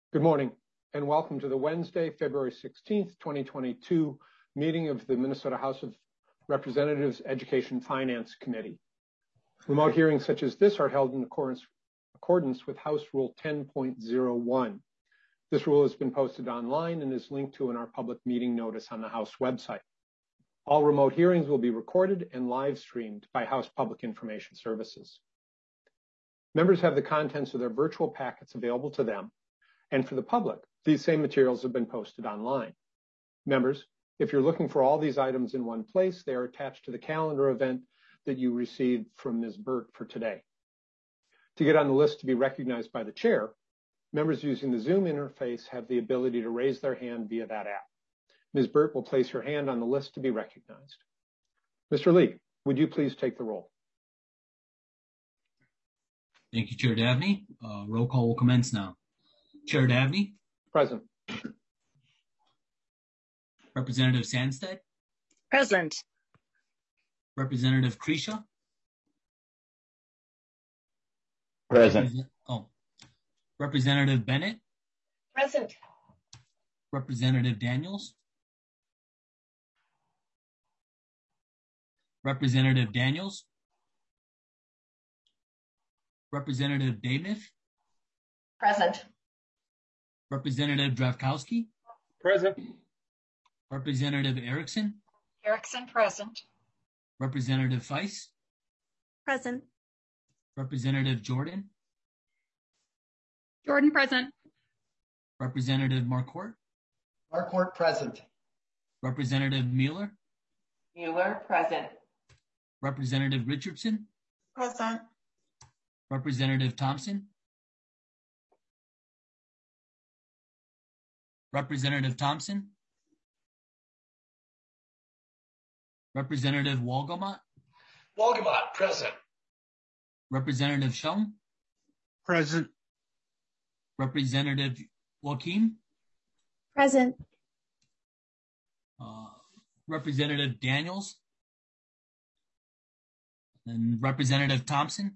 Good morning and welcome to the Wednesday, February 16th, 2022 meeting of the Minnesota House of Representatives Education Finance Committee. Remote hearings such as this are held in accordance with House Rule 10.01. This rule has been posted online and is linked to in our public meeting notice on the House website. All remote hearings will be recorded and live streamed by House Public Information Services. Members have the contents of their virtual packets available to them. And for the public, these same materials have been posted online. Members, if you're looking for all these items in one place, they are attached to the calendar event that you received from Ms. Burt for today. To get on the list to be recognized by the chair, members using the Zoom interface have the ability to raise their hand via that app. Ms. Burt will place your hand on the list to be recognized. Mr. Lee, would you please take the roll? Thank you, Chair Davnie. Roll call will commence now. Chair Davnie? Present. Representative Sandstead? Present. Representative Krisha? Present. Representative Bennett? Present. Representative Daniels? Representative Daniels? Representative Damith? Present. Representative Dravkowski? Present. Representative Erickson? Erickson present. Representative Feiss? Present. Representative Jordan? Jordan present. Representative Marquardt? Marquardt present. Representative Mueller? Mueller present. Representative Richardson? Present. Representative Thompson? Representative Thompson? Representative Wolgamott? Wolgamott present. Representative Shum? Present. Representative Joachim? Present. Representative Daniels? And Representative Thompson?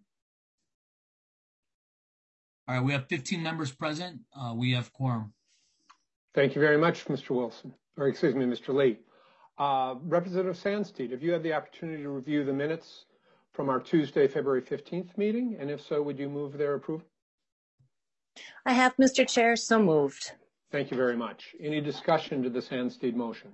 All right, we have 15 members present. We have quorum. Thank you very much, Mr. Wilson, or excuse me, Mr. Lee. Representative Sandstead, have you had the opportunity to review the minutes from our Tuesday, February 15th meeting? And if so, would you move their approval? I have, Mr. Chair, so moved. Thank you very much. Any discussion to the Sandstead motion?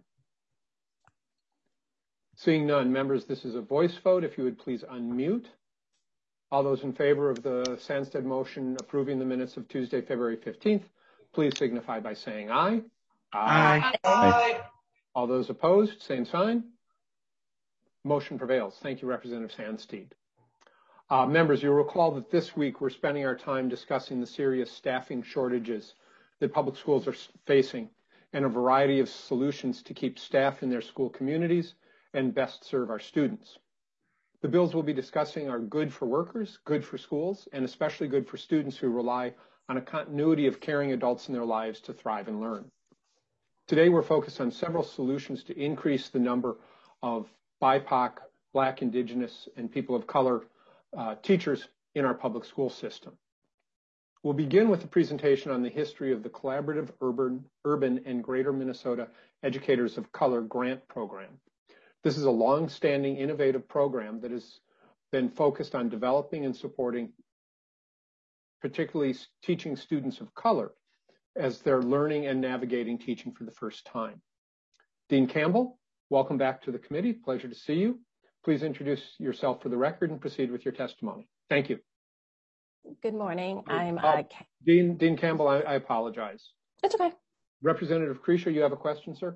Seeing none, members, this is a voice vote. If you would please unmute. All those in favor of the Sandstead motion approving the minutes of Tuesday, February 15th, please signify by saying aye. Aye. Aye. All those opposed, same sign. Motion prevails. Thank you, Representative Sandstead. Members, you'll recall that this week we're spending our time discussing the serious staffing shortages that public schools are facing and a variety of solutions to keep staff in their school communities and best serve our students. The bills we'll be discussing are good for workers, good for schools, and especially good for students who rely on a continuity of caring adults in their lives to thrive and learn. Today, we're focused on several solutions to increase the number of BIPOC, Black, Indigenous, and people of color teachers in our public school system. We'll begin with a presentation on the history of the Collaborative Urban and Greater Minnesota Educators of Color Grant Program. This is a long-standing innovative program that has been focused on developing and supporting particularly teaching students of color as they're learning and navigating teaching for the first time. Dean Campbell, welcome back to the committee. Pleasure to see you. Please introduce yourself for the record and proceed with your testimony. Thank you. Good morning. I'm Dean Campbell, I apologize. It's okay. Representative Krisha, you have a question, sir?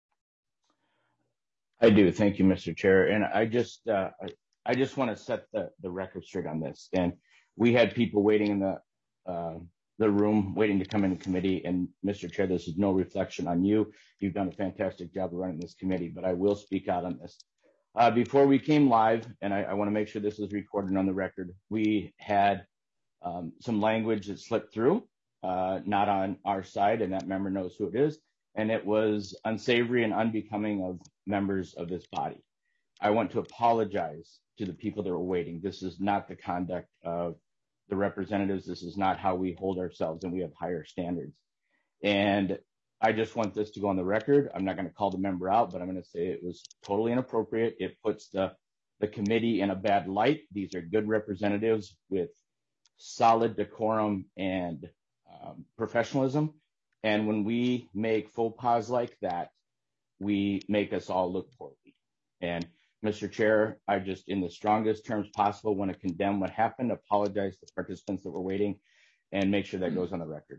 I do. Thank you, Mr. Chair. And I just want to set the record straight on this. And we had people waiting in the room, waiting to come into committee. And Mr. Chair, this is no reflection on you. You've done a fantastic job of running this committee, but I will speak out on this. Before we came live, and I want to make sure this is recorded on the record, we had some language that slipped through, not on our side, and that member knows who it is. And it was unsavory and unbecoming of members of this body. I want to apologize to the people that were waiting. This is not the conduct of the representatives. This is not how we hold ourselves, and we have higher standards. And I just want this to go on the record. I'm not going to call the member out, but I'm going to say it was totally inappropriate. It puts the committee in a bad light. These are good representatives with solid decorum and professionalism. And when we make faux pas like that, we make us all look poorly. And Mr. Chair, I just, in the strongest terms possible, want to condemn what happened, apologize to participants that were waiting, and make sure that goes on the record.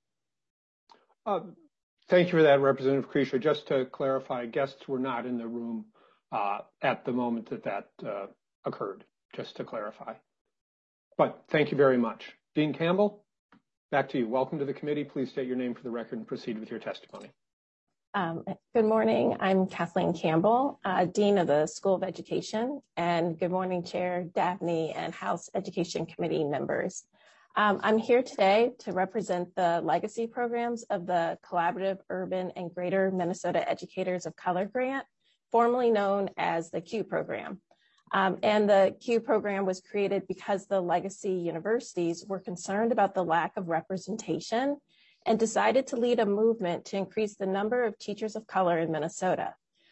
Thank you for that, Representative Kreischer. Just to clarify, guests were not in the room at the moment that occurred, just to clarify. But thank you very much. Dean Campbell, back to you. Welcome to the committee. Please state your name for the record and proceed with your testimony. Good morning. I'm Kathleen Campbell, Dean of the School of Education, and good morning, Chair Dabney and House Education Committee members. I'm here today to represent the legacy programs of the Collaborative Urban and Greater Minnesota Educators of Color Grant, formerly known as the CUE program. And the CUE program was created because the legacy universities were concerned about the lack of representation and decided to lead a movement to increase the number of teachers of color in Minnesota.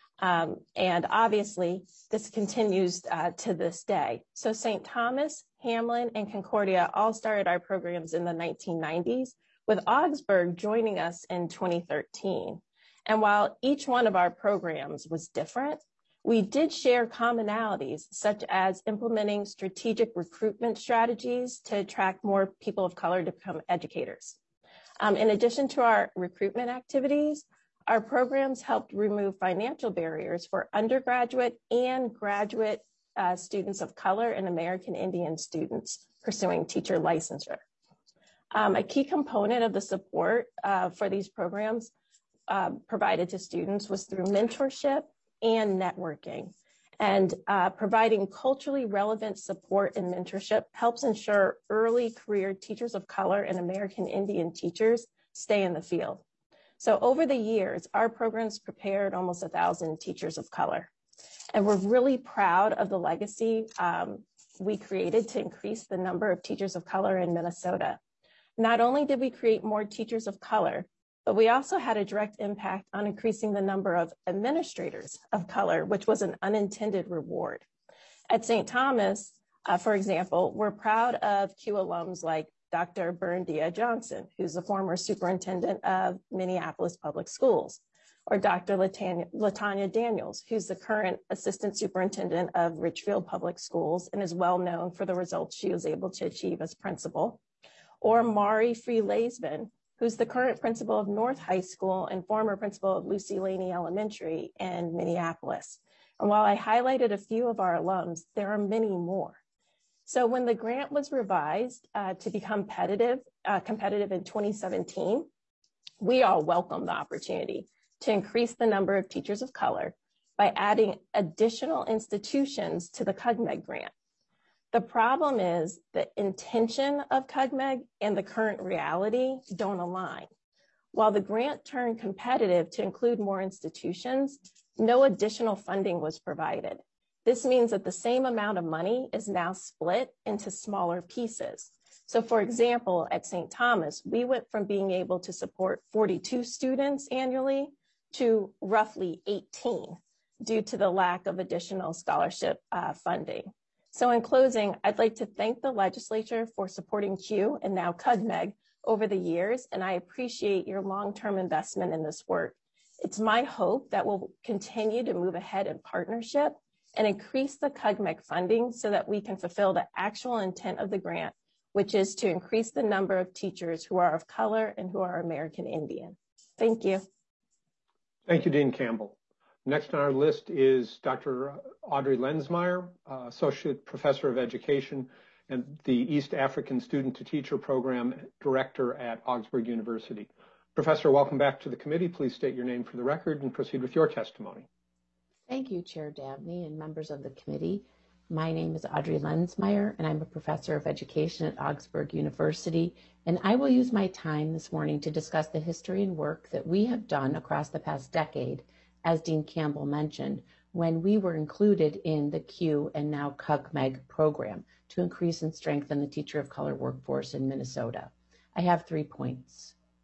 And obviously, this continues to this day. So St. Thomas, Hamlin, and Concordia all started our programs in the 1990s, with Augsburg joining us in 2013. And while each one of our programs was different, we did share commonalities, such as implementing strategic recruitment strategies to attract more people of color to become educators. In addition to our recruitment activities, our programs helped remove financial barriers for undergraduate and graduate students of color and American Indian students pursuing teacher licensure. A key component of the support for these programs provided to students was through mentorship and networking. And providing culturally relevant support and mentorship helps ensure early career teachers of color and American Indian teachers stay in the field. So over the years, our programs prepared almost 1,000 teachers of color. And we're really proud of the legacy we created to increase the number of teachers of color in Minnesota. Not only did we create more teachers of color, but we also had a direct impact on increasing the number of administrators of color, which was an unintended reward. At St. Thomas, for example, we're proud of CUE alums like Dr. Berndia Johnson, who's the former superintendent of Minneapolis Public Schools, or Dr. Latanya Daniels, who's the current assistant superintendent of Richfield Public Schools and is well known for the results she was able to achieve as principal, or Mari Free-Laisman, who's the current principal of North High School and former principal of Lucy Laney Elementary in Minneapolis. And while I highlighted a few of our alums, there are many more. So when the grant was revised to become competitive in 2017, we all welcomed the opportunity to increase the number of teachers of color by adding additional institutions to the CUGMEG grant. The problem is the intention of CUGMEG and the current reality don't align. While the grant turned competitive to include more institutions, no additional funding was provided. This means that the same amount of money is now split into smaller pieces. So for example, at St. Thomas, we went from being able to support 42 students annually to roughly 18 due to the lack of additional scholarship funding. So in closing, I'd like to thank the legislature for supporting CUE and now CUGMEG over the years, and I appreciate your long-term investment in this work. It's my hope that we'll continue to move ahead in partnership and increase the CUGMEG funding so that we can fulfill the actual intent of the grant, which is to increase the number of teachers who are of color and who are American Indian. Thank you. Thank you, Dean Campbell. Next on our list is Dr. Audrey Lensmeyer, Associate Professor of Education and the East African Student to Teacher Program Director at Augsburg University. Professor, welcome back to the committee. Please state your name for the record and proceed with your testimony. Thank you, Chair Dabney and members of the committee. My name is Audrey Lensmeyer, and I'm a professor of education at Augsburg University, and I will use my time this morning to discuss the history and work that we have done across the past decade, as Dean Campbell mentioned, when we were included in the CUE and now CUGMEG program to increase and strengthen the teacher of color workforce in Minnesota. I have 3 points.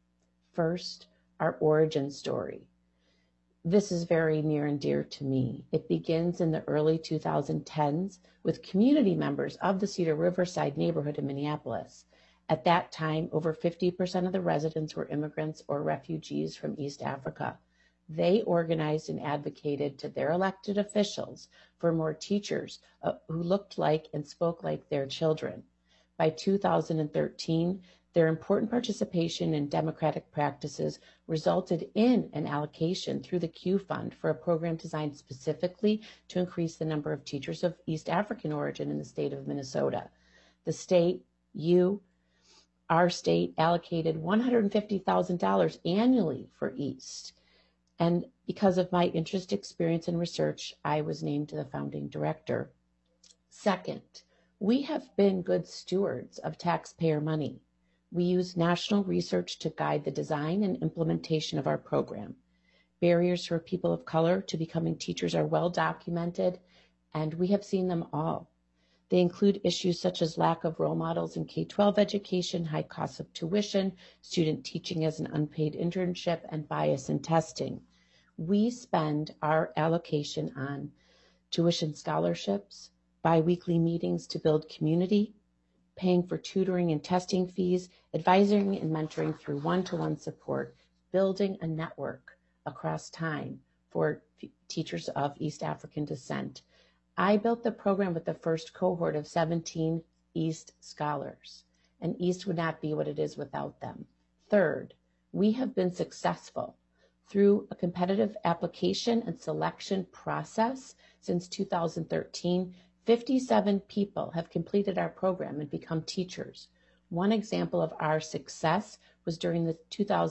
First, our origin story. This is very near and dear to me. It begins in the early 2010s with community members of the Cedar Riverside neighborhood in Minneapolis. At that time, over 50% of the residents were immigrants or refugees from East Africa. They organized and advocated to their elected officials for more teachers who looked like and spoke like their children. By 2013, their important participation in democratic practices resulted in an allocation through the Q Fund for a program designed specifically to increase the number of teachers of East African origin in the state of Minnesota. The state, our state allocated $150,000 annually for East. And because of my interest, experience, and research, I was named the founding director. Second, we have been good stewards of taxpayer money. We use national research to guide the design and implementation of our program. Barriers for people of color to becoming teachers are well documented, and we have seen them all. They include issues such as lack of role models in K-12 education, high costs of tuition, student teaching as an unpaid internship, and bias in testing. We spend our allocation on tuition scholarships, biweekly meetings to build community, paying for tutoring and testing fees, advising and mentoring through one-to-one support, building a network across time for teachers of East African descent. I built the program with the first cohort of 17 East scholars, and East would not be what it is without them. Third, we have been successful through a competitive application and selection process since 2013. 57 people have completed our program and become teachers. One example of our success was during the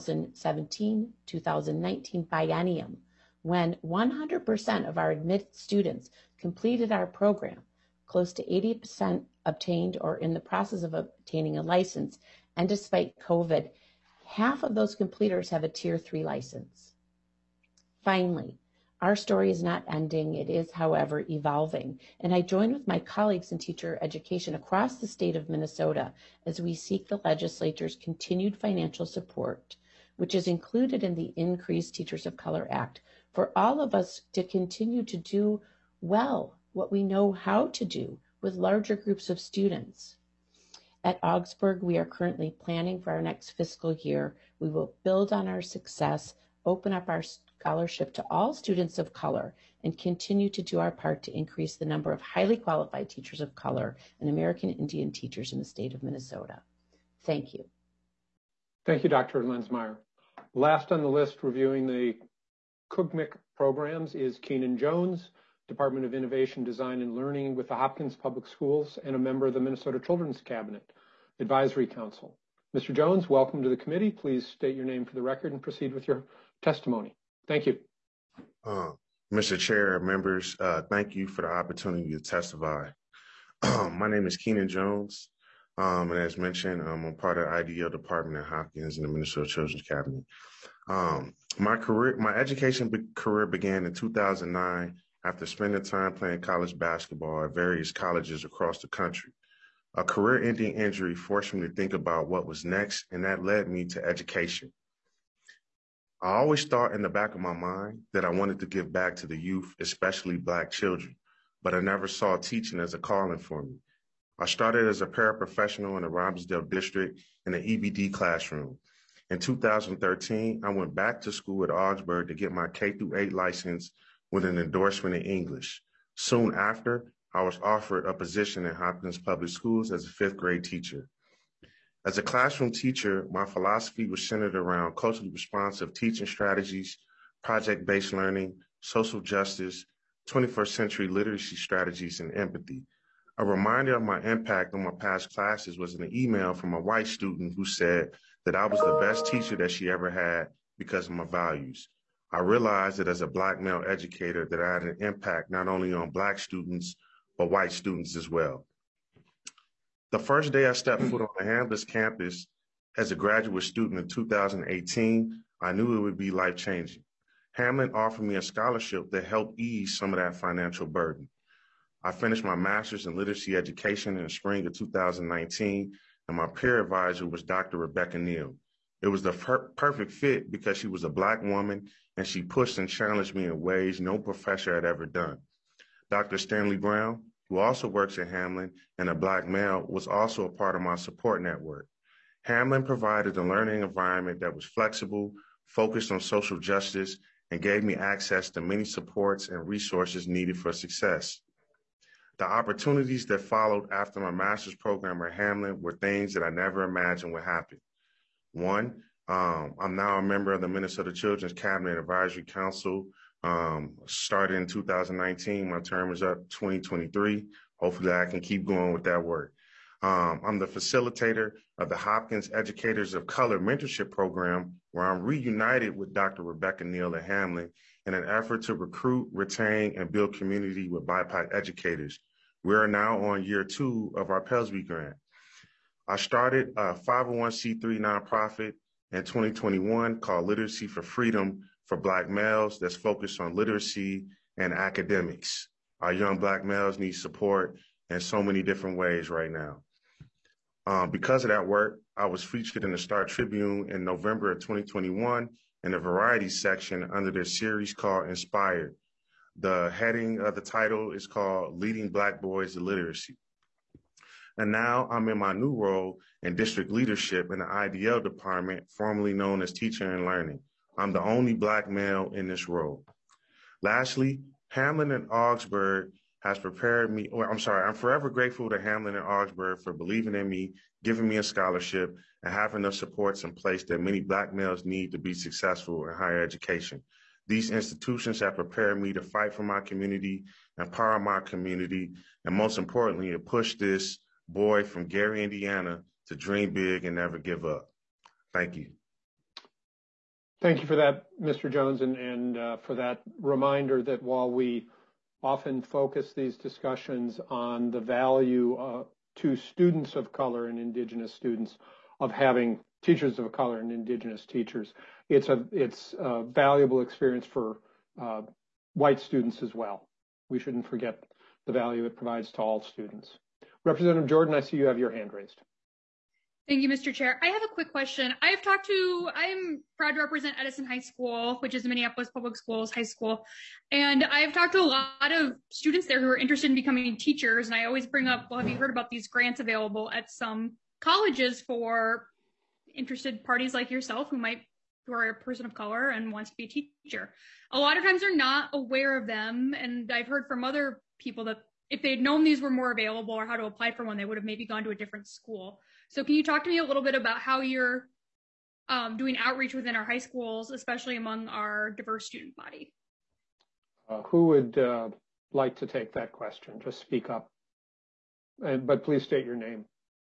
2017-2019 biennium, when 100% of our admitted students completed our program. Close to 80% obtained or in the process of obtaining a license, and despite COVID, half of those completers have a Tier 3 license. Finally, our story is not ending. It is, however, evolving. And I join with my colleagues in teacher education across the state of Minnesota as we seek the legislature's continued financial support, which is included in the Increased Teachers of Color Act, for all of us to continue to do well what we know how to do with larger groups of students. At Augsburg, we are currently planning for our next fiscal year. We will build on our success, open up our scholarship to all students of color, and continue to do our part to increase the number of highly qualified teachers of color and American Indian teachers in the state of Minnesota. Thank you. Thank you, Dr. Lensmeyer. Last on the list reviewing the CUGMIC programs is Keenan Jones, Department of Innovation, Design, and Learning with the Hopkins Public Schools and a member of the Minnesota Children's Cabinet Advisory Council. Mr. Jones, welcome to the committee. Please state your name for the record and proceed with your testimony. Thank you. Mr. Chair, members, thank you for the opportunity to testify. My name is Keenan Jones, and as mentioned, I'm a part of the IDL department at Hopkins in the Minnesota Children's Cabinet. My education career began in 2009 after spending time playing college basketball at various colleges across the country. A career-ending injury forced me to think about what was next, and that led me to education. I always thought in the back of my mind that I wanted to give back to the youth, especially Black children, but I never saw teaching as a calling for me. I started as a paraprofessional in the Robbinsdale district in the EBD classroom. In 2013, I went back to school at Augsburg to get my K-8 license with an endorsement in English. Soon after, I was offered a position in Hopkins Public Schools as a 5th grade teacher. As a classroom teacher, my philosophy was centered around culturally responsive teaching strategies, project-based learning, social justice, 21st century literacy strategies, and empathy. A reminder of my impact on my past classes was an email from a white student who said that I was the best teacher that she ever had because of my values. I realized that as a Black male educator that I had an impact not only on Black students, but white students as well. The first day I stepped foot on the Hamlet campus as a graduate student in 2018, I knew it would be life-changing. Hamlet offered me a scholarship that helped ease some of that financial burden. I finished my master's in literacy education in the spring of 2019, and my peer advisor was Dr. Rebecca Neal. It was the perfect fit because she was a Black woman and she pushed and challenged me in ways no professor had ever done. Dr. Stanley Brown, who also works at Hamline and a Black male, was also a part of my support network. Hamline provided a learning environment that was flexible, focused on social justice, and gave me access to many supports and resources needed for success. The opportunities that followed after my master's program at Hamline were things that I never imagined would happen. One, I'm now a member of the Minnesota Children's Cabinet Advisory Council. Started in 2019, my term is up 2023. Hopefully I can keep going with that work. I'm the facilitator of the Hopkins Educators of Color Mentorship Program, where I'm reunited with Dr. Rebecca Neal at Hamline in an effort to recruit, retain, and build community with BIPOC educators. We are now on year 2 of our Pelsby grant. I started a 501c3 nonprofit in 2021 called Literacy for Freedom for Black males that's focused on literacy and academics. Our young Black males need support in so many different ways right now. Because of that work, I was featured in the Star Tribune in November of 2021 in the Variety section under their series called Inspired. The heading of the title is called Leading Black Boys to Literacy. And now I'm in my new role in district leadership in the IDL department, formerly known as Teaching and Learning. I'm the only Black male in this role. Lastly, Hamline and Augsburg has prepared me, I'm forever grateful to Hamline and Augsburg for believing in me, giving me a scholarship, and having the supports in place that many Black males need to be successful in higher education. These institutions have prepared me to fight for my community, empower my community, and most importantly, to push this boy from Gary, Indiana, to dream big and never give up. Thank you. Thank you for that, Mr. Jones, and for that reminder that while we often focus these discussions on the value to students of color and Indigenous students of having teachers of color and Indigenous teachers, it's a valuable experience for white students as well. We shouldn't forget the value it provides to all students. Representative Jordan, I see you have your hand raised. Thank you, Mr. Chair. I have a quick question. I'm proud to represent Edison High School, which is the Minneapolis Public Schools high school. And I've talked to a lot of students there who are interested in becoming teachers. And I always bring up, well, have you heard about these grants available at some colleges for interested parties like yourself who are a person of color and wants to be a teacher? A lot of times they're not aware of them. And I've heard from other people that if they'd known these were more available or how to apply for one, they would have maybe gone to a different school. So can you talk to me a little bit about how you're doing outreach within our high schools, especially among our diverse student body? Who would like to take that question? Just speak up, but please state your name.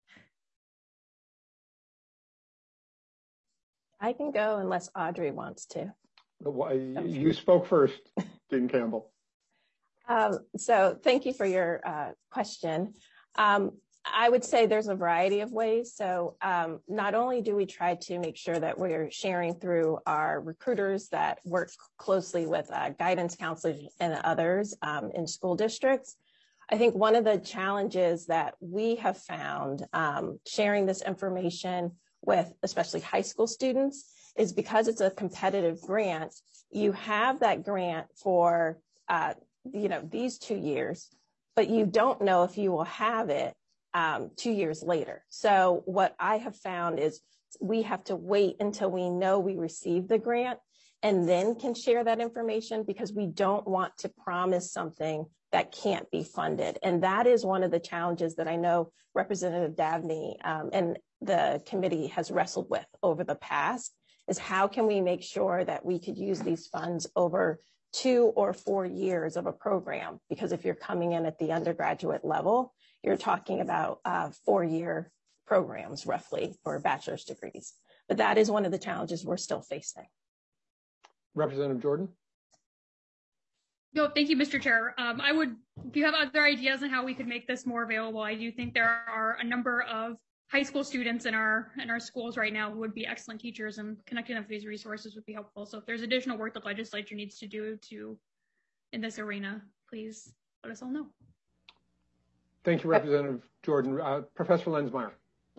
I can go unless Audrey wants to. You spoke first, Dean Campbell. So thank you for your question. I would say there's a variety of ways. So not only do we try to make sure that we're sharing through our recruiters that work closely with guidance counselors and others in school districts, I think one of the challenges that we have found sharing this information with especially high school students is because it's a competitive grant, you have that grant for these 2 years, but you don't know if you will have it 2 years later. So what I have found is we have to wait until we know we received the grant and then can share that information because we don't want to promise something that can't be funded. And that is one of the challenges that I know Representative Dabney and the committee has wrestled with over the past is how can we make sure that we could use these funds over 2 or 4 years of a program? Because if you're coming in at the undergraduate level, you're talking about 4-year programs roughly for bachelor's degrees. But that is one of the challenges we're still facing. Representative Jordan? No, thank you, Mr. Chair. If you have other ideas on how we could make this more available, I do think there are a number of high school students in our schools right now who would be excellent teachers, and connecting them to these resources would be helpful. So if there's additional work the legislature needs to do in this arena, please let us all know. Thank you, Representative Jordan. Professor Lensmeyer.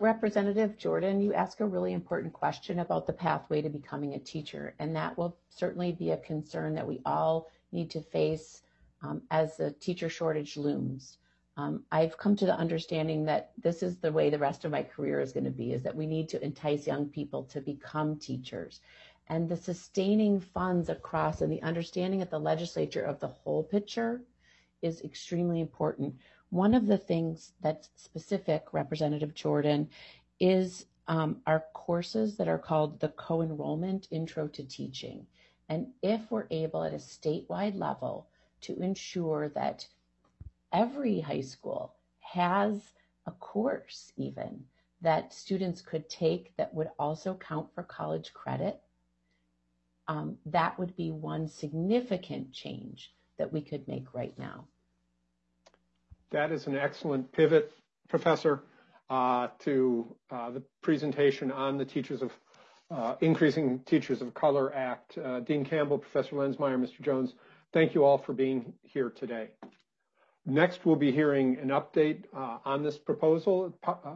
Representative Jordan, you ask a really important question about the pathway to becoming a teacher, and that will certainly be a concern that we all need to face as the teacher shortage looms. I've come to the understanding that this is the way the rest of my career is going to be, is that we need to entice young people to become teachers. And the sustaining funds across and the understanding at the legislature of the whole picture is extremely important. One of the things that's specific, Representative Jordan, is our courses that are called the co-enrollment Intro to Teaching. And if we're able at a statewide level to ensure that every high school has a course even that students could take that would also count for college credit, that would be one significant change that we could make right now. That is an excellent pivot, Professor, to the presentation on the Increasing Teachers of Color Act. Dean Campbell, Professor Lensmeyer, Mr. Jones, thank you all for being here today. Next, we'll be hearing an update on this proposal,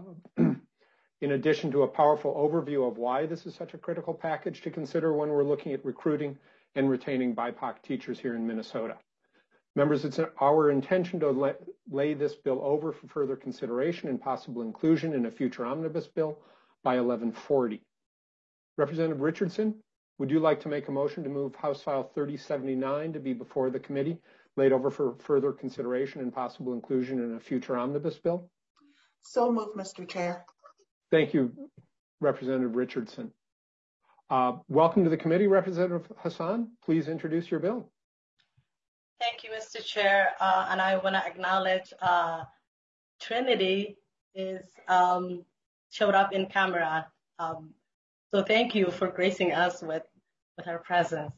in addition to a powerful overview of why this is such a critical package to consider when we're looking at recruiting and retaining BIPOC teachers here in Minnesota. Members, it's our intention to lay this bill over for further consideration and possible inclusion in a future omnibus bill by 1140. Representative Richardson, would you like to make a motion to move House File 3079 to be before the committee, laid over for further consideration and possible inclusion in a future omnibus bill? So moved, Mr. Chair. Thank you, Representative Richardson. Welcome to the committee, Representative Hassan. Please introduce your bill. Thank you, Mr. Chair. And I want to acknowledge Trinity is showed up in camera. So thank you for gracing us with her presence.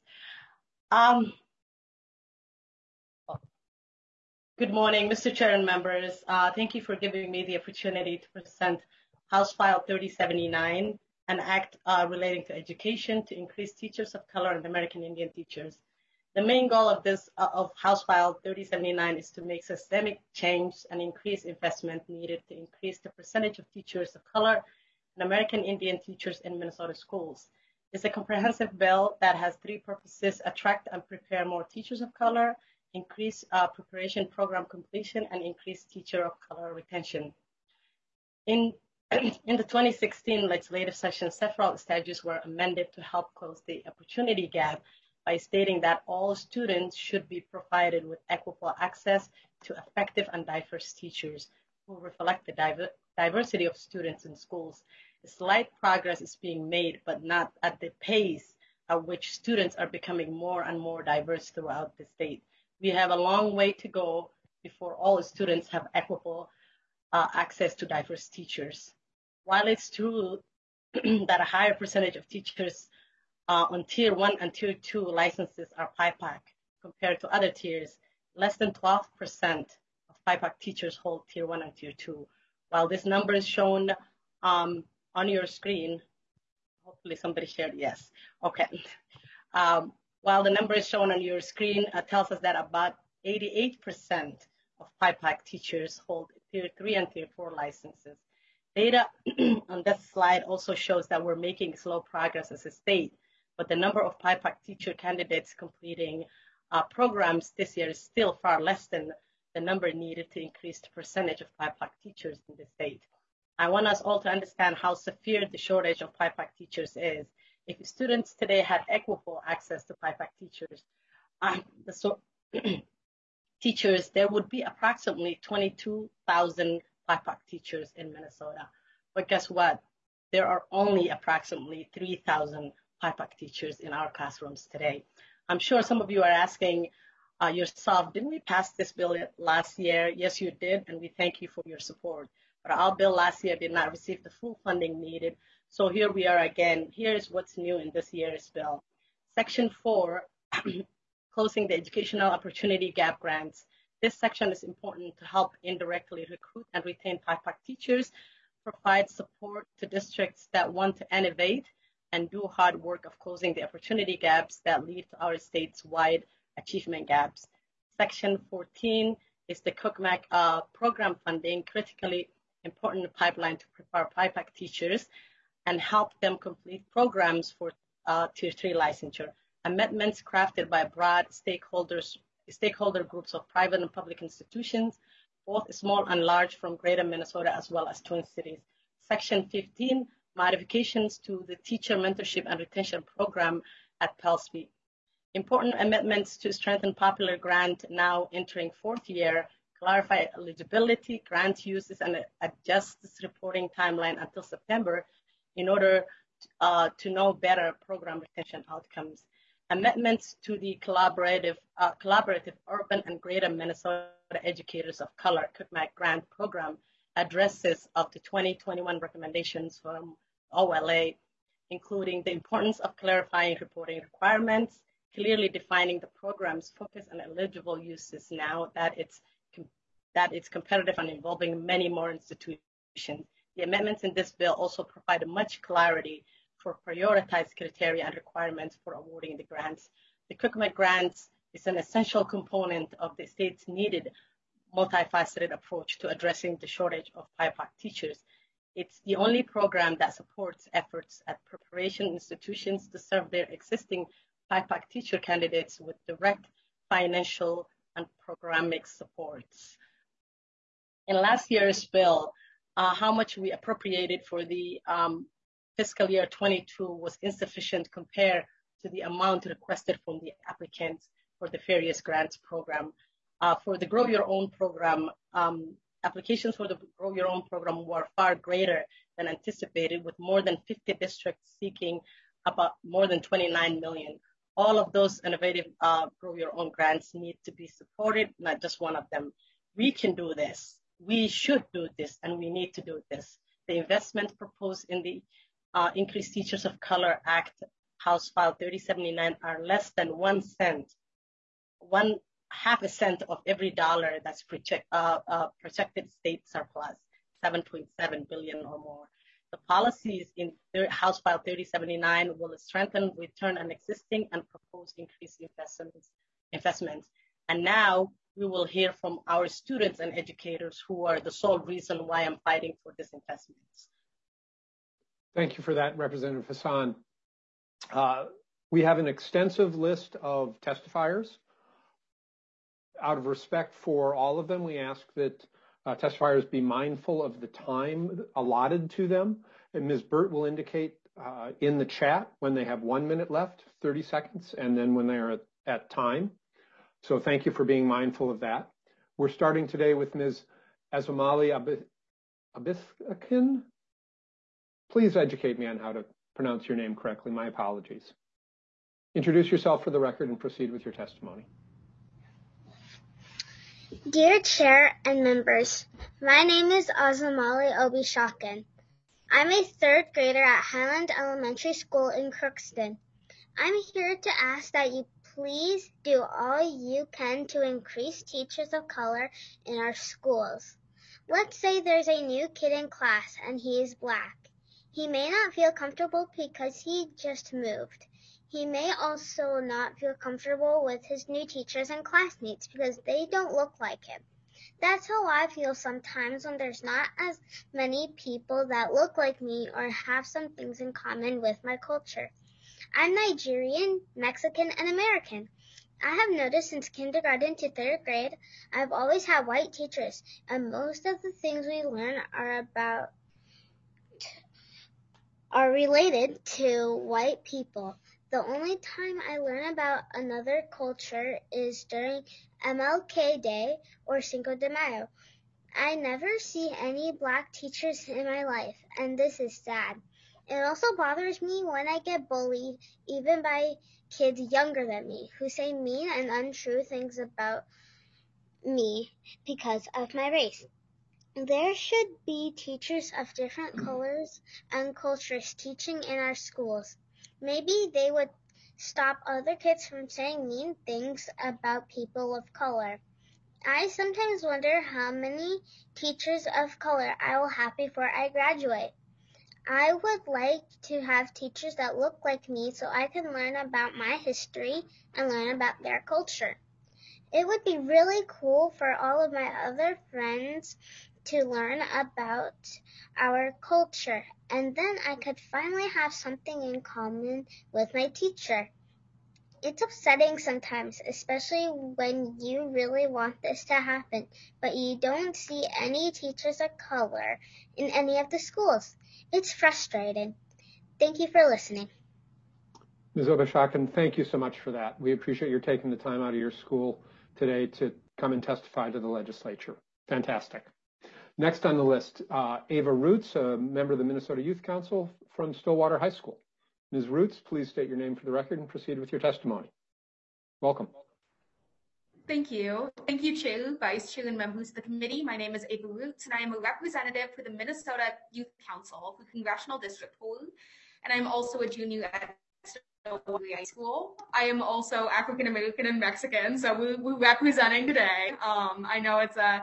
Good morning, Mr. Chair and members. Thank you for giving me the opportunity to present House File 3079, an act relating to education to increase teachers of color and American Indian teachers. The main goal of this of House File 3079 is to make systemic change and increase investment needed to increase the percentage of teachers of color and American Indian teachers in Minnesota schools. It's a comprehensive bill that has three purposes: attract and prepare more teachers of color, increase preparation program completion, and increase teacher of color retention. In the 2016 legislative session, several statutes were amended to help close the opportunity gap by stating that all students should be provided with equitable access to effective and diverse teachers who reflect the diversity of students in schools. Slight progress is being made, but not at the pace at which students are becoming more and more diverse throughout the state. We have a long way to go before all students have equitable access to diverse teachers. While it's true that a higher percentage of teachers on Tier 1 and Tier 2 licenses are BIPOC compared to other tiers, less than 12% of BIPOC teachers hold Tier 1 and Tier 2. While this number is shown on your screen, hopefully somebody shared, yes, okay. While the number is shown on your screen, tells us that about 88% of BIPOC teachers hold Tier 3 and Tier 4 licenses. Data on this slide also shows that we're making slow progress as a state, but the number of BIPOC teacher candidates completing programs this year is still far less than the number needed to increase the percentage of BIPOC teachers in the state. I want us all to understand how severe the shortage of BIPOC teachers is. If students today had equitable access to BIPOC teachers, teachers, there would be approximately 22,000 BIPOC teachers in Minnesota. But guess what? There are only approximately 3,000 BIPOC teachers in our classrooms today. I'm sure some of you are asking yourself, didn't we pass this bill last year? Yes, you did, and we thank you for your support. But our bill last year did not receive the full funding needed. So here we are again. Here's what's new in this year's bill. Section 4, closing the educational opportunity gap grants. This section is important to help indirectly recruit and retain BIPOC teachers, provide support to districts that want to innovate, and do hard work of closing the opportunity gaps that lead to our state's wide achievement gaps. Section 14 is the COOCMAC program funding, critically important pipeline to prepare PIPAC teachers and help them complete programs for Tier 3 licensure. Amendments crafted by broad stakeholder groups of private and public institutions, both small and large, from Greater Minnesota as well as Twin Cities. Section 15, modifications to the Teacher Mentorship and Retention Program at Pellsby. Important amendments to strengthen popular grant now entering fourth year, clarify eligibility, grant uses, and adjust this reporting timeline until September in order to know better program retention outcomes. Amendments to the collaborative Urban and Greater Minnesota Educators of Color (CUCMAC) grant program addresses of the 2021 recommendations from OLA, including the importance of clarifying reporting requirements, clearly defining the program's focus and eligible uses now that it's competitive and involving many more institutions. The amendments in this bill also provide much clarity for prioritized criteria and requirements for awarding the grants. The CUCMAC grants is an essential component of the state's needed multifaceted approach to addressing the shortage of PIPAC teachers. It's the only program that supports efforts at preparation institutions to serve their existing PIPAC teacher candidates with direct financial and programmatic supports. In last year's bill, how much we appropriated for the fiscal year 22 was insufficient compared to the amount requested from the applicants for the various grants program. For the Grow Your Own program, applications for the Grow Your Own program were far greater than anticipated, with more than 50 districts seeking about more than 29 million. All of those innovative Grow Your Own grants need to be supported, not just one of them. We can do this. We should do this, and we need to do this. The investment proposed in the Increased Teachers of Color Act, House File 3079, are less than 1 cent, 1/2 cent of every dollar that's projected state surplus, 7.7 billion or more. The policies in House File 3079 will strengthen return on existing and proposed increased investments. And now we will hear from our students and educators who are the sole reason why I'm fighting for this investment. Thank you for that, Representative Hassan. We have an extensive list of testifiers. Out of respect for all of them, we ask that testifiers be mindful of the time allotted to them. And Ms. Burt will indicate in the chat when they have 1 minute left, 30 seconds, and then when they are at time. So thank you for being mindful of that. We're starting today with Ms. Azamali Abithakin. Please educate me on how to pronounce your name correctly. My apologies. Introduce yourself for the record and proceed with your testimony. Dear Chair and members, my name is Azamali Obishakin. I'm a 3rd grader at Highland Elementary School in Crookston. I'm here to ask that you please do all you can to increase teachers of color in our schools. Let's say there's a new kid in class and he is black. He may not feel comfortable because he just moved. He may also not feel comfortable with his new teachers and classmates because they don't look like him. That's how I feel sometimes when there's not as many people that look like me or have some things in common with my culture. I'm Nigerian, Mexican, and American. I have noticed since kindergarten to 3rd grade, I've always had white teachers, and most of the things we learn are related to white people. The only time I learn about another culture is during MLK Day or Cinco de Mayo. I never see any black teachers in my life, and this is sad. It also bothers me when I get bullied, even by kids younger than me, who say mean and untrue things about me because of my race. There should be teachers of different colors and cultures teaching in our schools. Maybe they would stop other kids from saying mean things about people of color. I sometimes wonder how many teachers of color I will have before I graduate. I would like to have teachers that look like me so I can learn about my history and learn about their culture. It would be really cool for all of my other friends to learn about our culture, and then I could finally have something in common with my teacher. It's upsetting sometimes, especially when you really want this to happen, but you don't see any teachers of color in any of the schools. It's frustrating. Thank you for listening. Ms. Obashakin, thank you so much for that. We appreciate your taking the time out of your school today to come and testify to the legislature. Fantastic. Next on the list, Ava Roots, a member of the Minnesota Youth Council from Stillwater High School. Ms. Roots, please state your name for the record and proceed with your testimony. Welcome. Thank you. Thank you, Chair, Vice Chair, and members of the committee. My name is Ava Roots, and I am a representative for the Minnesota Youth Council for Congressional District 4, and I'm also a junior at Stillwater High School. I am also African-American and Mexican, so we're representing today. I know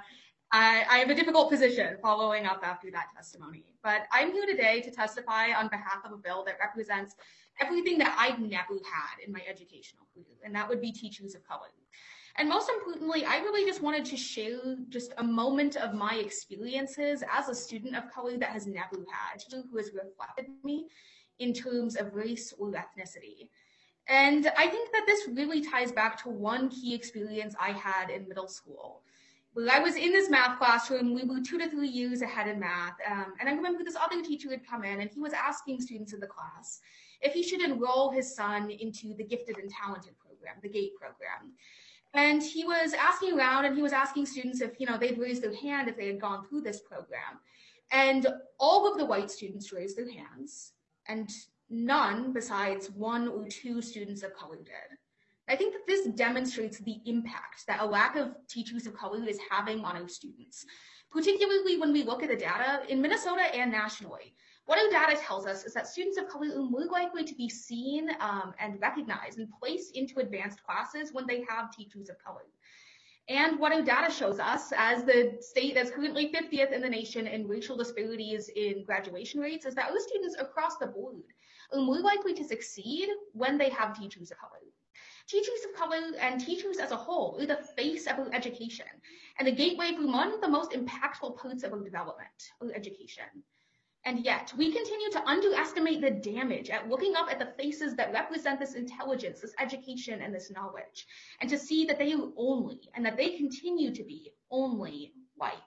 I have a difficult position following up after that testimony, but I'm here today to testify on behalf of a bill that represents everything that I've never had in my educational career, and that would be teachers of color. And most importantly, I really just wanted to share just a moment of my experiences as a student of color that has never had, who has reflected me in terms of race or ethnicity. And I think that this really ties back to one key experience I had in middle school. Well, I was in this math classroom. We were 2 to 3 years ahead in math. And I remember this other teacher had come in and he was asking students in the class if he should enroll his son into the Gifted and Talented program, the GATE program. And he was asking around and he was asking students if, they'd raise their hand if they had gone through this program. And all of the white students raised their hands and none besides 1 or 2 students of color did. I think that this demonstrates the impact that a lack of teachers of color is having on our students, particularly when we look at the data in Minnesota and nationally. What our data tells us is that students of color are more likely to be seen and recognized and placed into advanced classes when they have teachers of color. And what our data shows us, as the state that's currently 50th in the nation in racial disparities in graduation rates, is that our students across the board are more likely to succeed when they have teachers of color. Teachers of color and teachers as a whole are the face of our education and the gateway for one of the most impactful parts of our development, our education. And yet, we continue to underestimate the damage at looking up at the faces that represent this intelligence, this education, and this knowledge, and to see that they are only, and that they continue to be only white.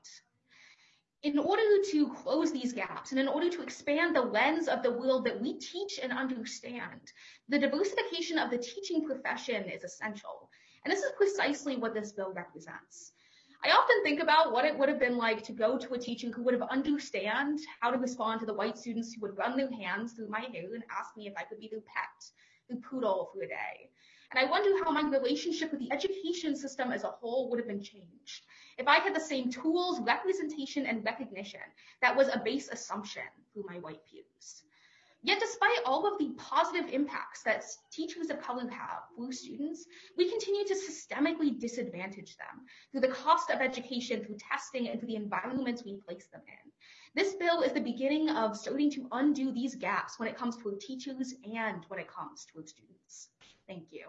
In order to close these gaps and in order to expand the lens of the world that we teach and understand, the diversification of the teaching profession is essential. And this is precisely what this bill represents. I often think about what it would have been like to go to a teacher who would have understand how to respond to the white students who would run their hands through my hair and ask me if I could be their pet, their poodle for a day. And I wonder how my relationship with the education system as a whole would have been changed if I had the same tools, representation, and recognition that was a base assumption through my white peers. Yet despite all of the positive impacts that teachers of color have for students, we continue to systemically disadvantage them through the cost of education, through testing, and through the environments we place them in. This bill is the beginning of starting to undo these gaps when it comes to our teachers and when it comes to our students. Thank you.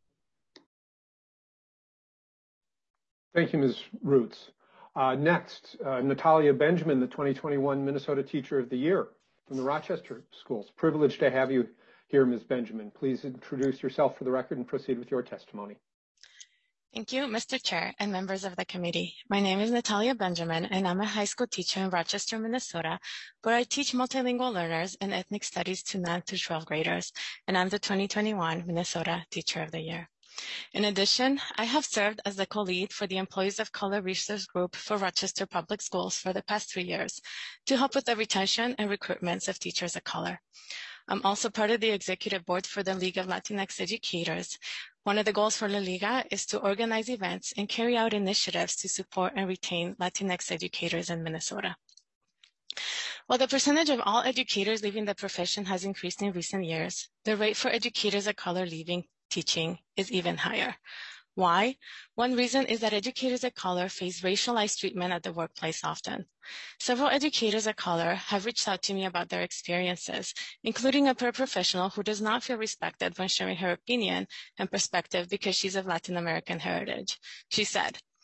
Thank you, Ms. Roots. Next, Natalia Benjamin, the 2021 Minnesota Teacher of the Year from the Rochester Schools. Privileged to have you here, Ms. Benjamin. Please introduce yourself for the record and proceed with your testimony. Thank you, Mr. Chair and members of the committee. My name is Natalia Benjamin, and I'm a high school teacher in Rochester, Minnesota, where I teach multilingual learners and ethnic studies to 9th to 12th graders, and I'm the 2021 Minnesota Teacher of the Year. In addition, I have served as the co-lead for the Employees of Color Resource Group for Rochester Public Schools for the past 3 years to help with the retention and recruitment of teachers of color. I'm also part of the executive board for the League of Latinx Educators. One of the goals for La Liga is to organize events and carry out initiatives to support and retain Latinx educators in Minnesota. While the percentage of all educators leaving the profession has increased in recent years, the rate for educators of color leaving teaching is even higher. Why? One reason is that educators of color face racialized treatment at the workplace often. Several educators of color have reached out to me about their experiences, including a paraprofessional who does not feel respected when sharing her opinion and perspective because she's of Latin American heritage. She said,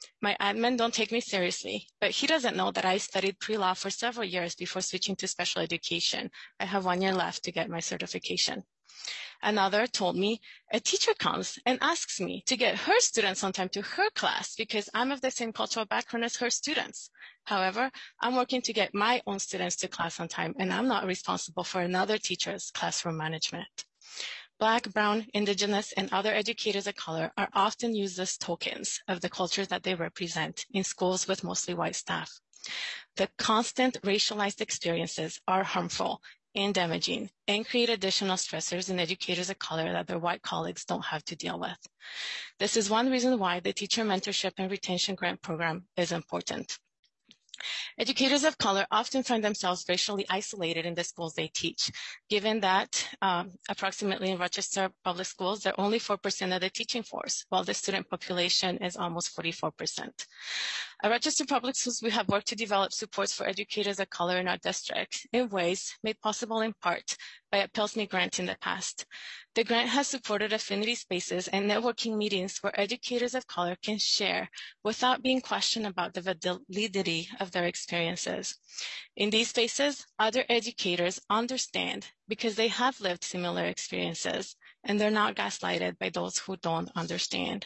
My admin don't take me seriously, but he doesn't know that I studied pre-law for several years before switching to special education. I have 1 year left to get my certification. Another told me a teacher comes and asks me to get her students on time to her class because I'm of the same cultural background as her students. However, I'm working to get my own students to class on time, and I'm not responsible for another teacher's classroom management. Black, brown, indigenous, and other educators of color are often used as tokens of the culture that they represent in schools with mostly white staff. The constant racialized experiences are harmful and damaging and create additional stressors in educators of color that their white colleagues don't have to deal with. This is one reason why the Teacher Mentorship and Retention Grant Program is important. Educators of color often find themselves racially isolated in the schools they teach, given that approximately in Rochester Public Schools, they're only 4% of the teaching force, while the student population is almost 44%. At Rochester Public Schools, we have worked to develop supports for educators of color in our district in ways made possible in part by a Pell grant in the past. The grant has supported affinity spaces and networking meetings where educators of color can share without being questioned about the validity of their experiences. In these spaces, other educators understand because they have lived similar experiences, and they're not gaslighted by those who don't understand.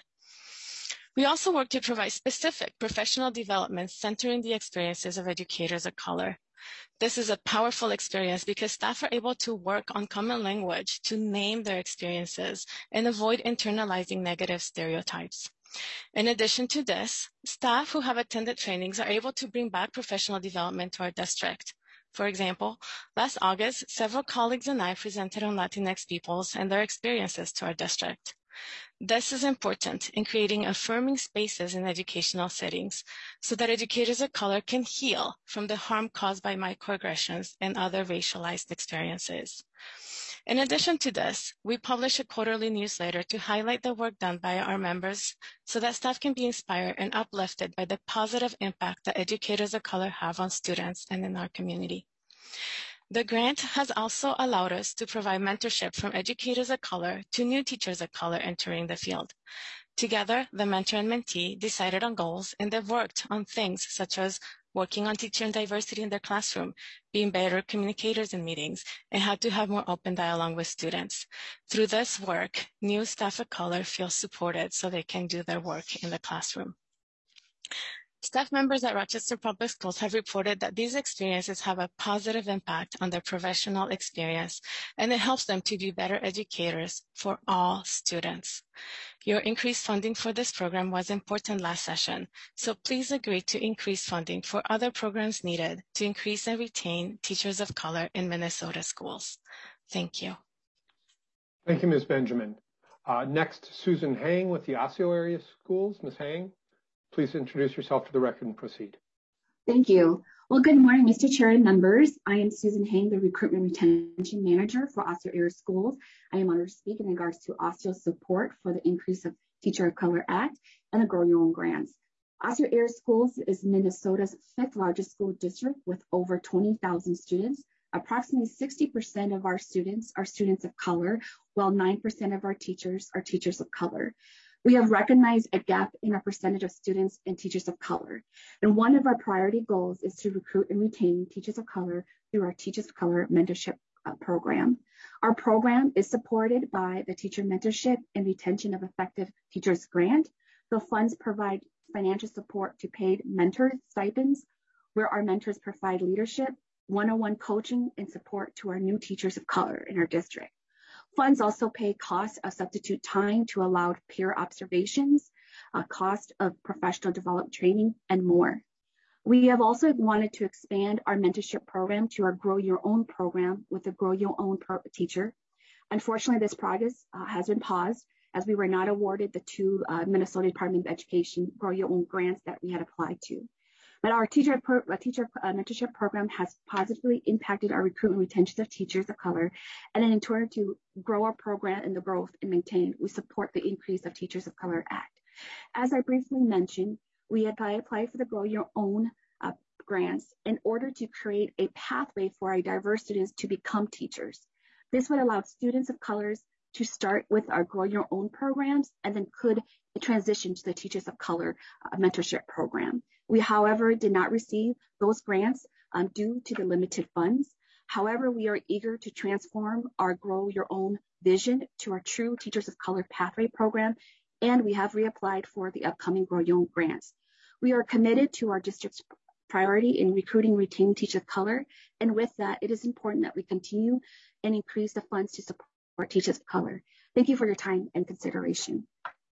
We also work to provide specific professional development centering the experiences of educators of color. This is a powerful experience because staff are able to work on common language to name their experiences and avoid internalizing negative stereotypes. In addition to this, staff who have attended trainings are able to bring back professional development to our district. For example, last August, several colleagues and I presented on Latinx peoples and their experiences to our district. This is important in creating affirming spaces in educational settings so that educators of color can heal from the harm caused by microaggressions and other racialized experiences. In addition to this, we publish a quarterly newsletter to highlight the work done by our members so that staff can be inspired and uplifted by the positive impact that educators of color have on students and in our community. The grant has also allowed us to provide mentorship from educators of color to new teachers of color entering the field. Together, the mentor and mentee decided on goals and they've worked on things such as working on teacher and diversity in their classroom, being better communicators in meetings, and how to have more open dialogue with students. Through this work, new staff of color feel supported so they can do their work in the classroom. Staff members at Rochester Public Schools have reported that these experiences have a positive impact on their professional experience, and it helps them to be better educators for all students. Your increased funding for this program was important last session, so please agree to increase funding for other programs needed to increase and retain teachers of color in Minnesota schools. Thank you. Thank you, Ms. Benjamin. Next, Susan Hang with the Osseo area schools. Ms. Hang, please introduce yourself to the record and proceed. Thank you. Well, good morning, Mr. Chair and members. I am Susan Hang, the Recruitment Retention Manager for Osseo area schools. I am honored to speak in regards to Osseo's support for the increase of Teacher of Color Act and the Grow Your Own grants. Osseo area schools is Minnesota's 5th largest school district with over 20,000 students. Approximately 60% of our students are students of color, while 9% of our teachers are teachers of color. We have recognized a gap in our percentage of students and teachers of color. And one of our priority goals is to recruit and retain teachers of color through our Teachers of Color Mentorship Program. Our program is supported by the Teacher Mentorship and Retention of Effective Teachers Grant. The funds provide financial support to paid mentor stipends, where our mentors provide leadership, one-on-one coaching, and support to our new teachers of color in our district. Funds also pay costs of substitute time to allow peer observations, cost of professional development training, and more. We have also wanted to expand our mentorship program to our Grow Your Own program with the Grow Your Own teacher. Unfortunately, this progress has been paused as we were not awarded the 2 Minnesota Department of Education Grow Your Own grants that we had applied to. But our teacher mentorship program has positively impacted our recruitment and retention of teachers of color. And in order to grow our program and the growth and maintain, we support the increase of Teachers of Color Act. As I briefly mentioned, we had applied for the Grow Your Own grants in order to create a pathway for our diverse students to become teachers. This would allow students of colors to start with our Grow Your Own programs and then could transition to the Teachers of Color mentorship program. We, however, did not receive those grants due to the limited funds. However, we are eager to transform our Grow Your Own vision to our true Teachers of Color pathway program, and we have reapplied for the upcoming Grow Your Own grants. We are committed to our district's priority in recruiting and retaining teachers of color, and with that, it is important that we continue and increase the funds to support teachers of color. Thank you for your time and consideration.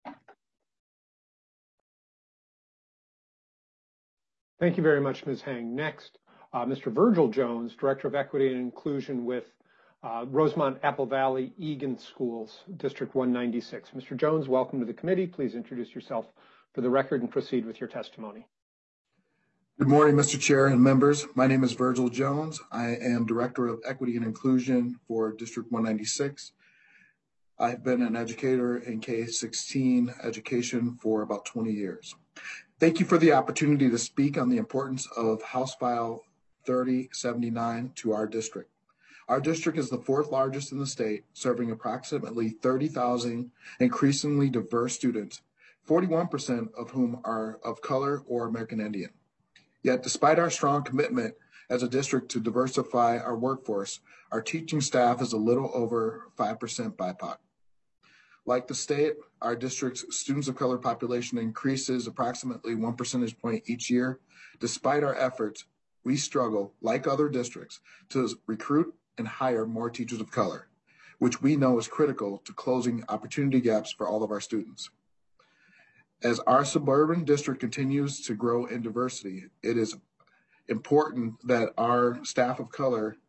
Thank you very much, Ms. Hang. Next, Mr. Virgil Jones, Director of Equity and Inclusion with Rosemont Apple Valley Egan Schools, District 196. Mr. Jones, welcome to the committee. Please introduce yourself for the record and proceed with your testimony. Good morning, Mr. Chair and members. My name is Virgil Jones. I am Director of Equity and Inclusion for District 196. I've been an educator in K-16 education for about 20 years. Thank you for the opportunity to speak on the importance of House File 3079 to our district. Our district is the fourth largest in the state, serving approximately 30,000 increasingly diverse students, 41% of whom are of color or American Indian. Yet, despite our strong commitment as a district to diversify our workforce, our teaching staff is a little over 5% BIPOC. Like the state, our district's students of color population increases approximately 1 percentage point each year. Despite our efforts, we struggle, like other districts, to recruit and hire more teachers of color, which we know is critical to closing opportunity gaps for all of our students. As our suburban district continues to grow in diversity, it is important that our staff of color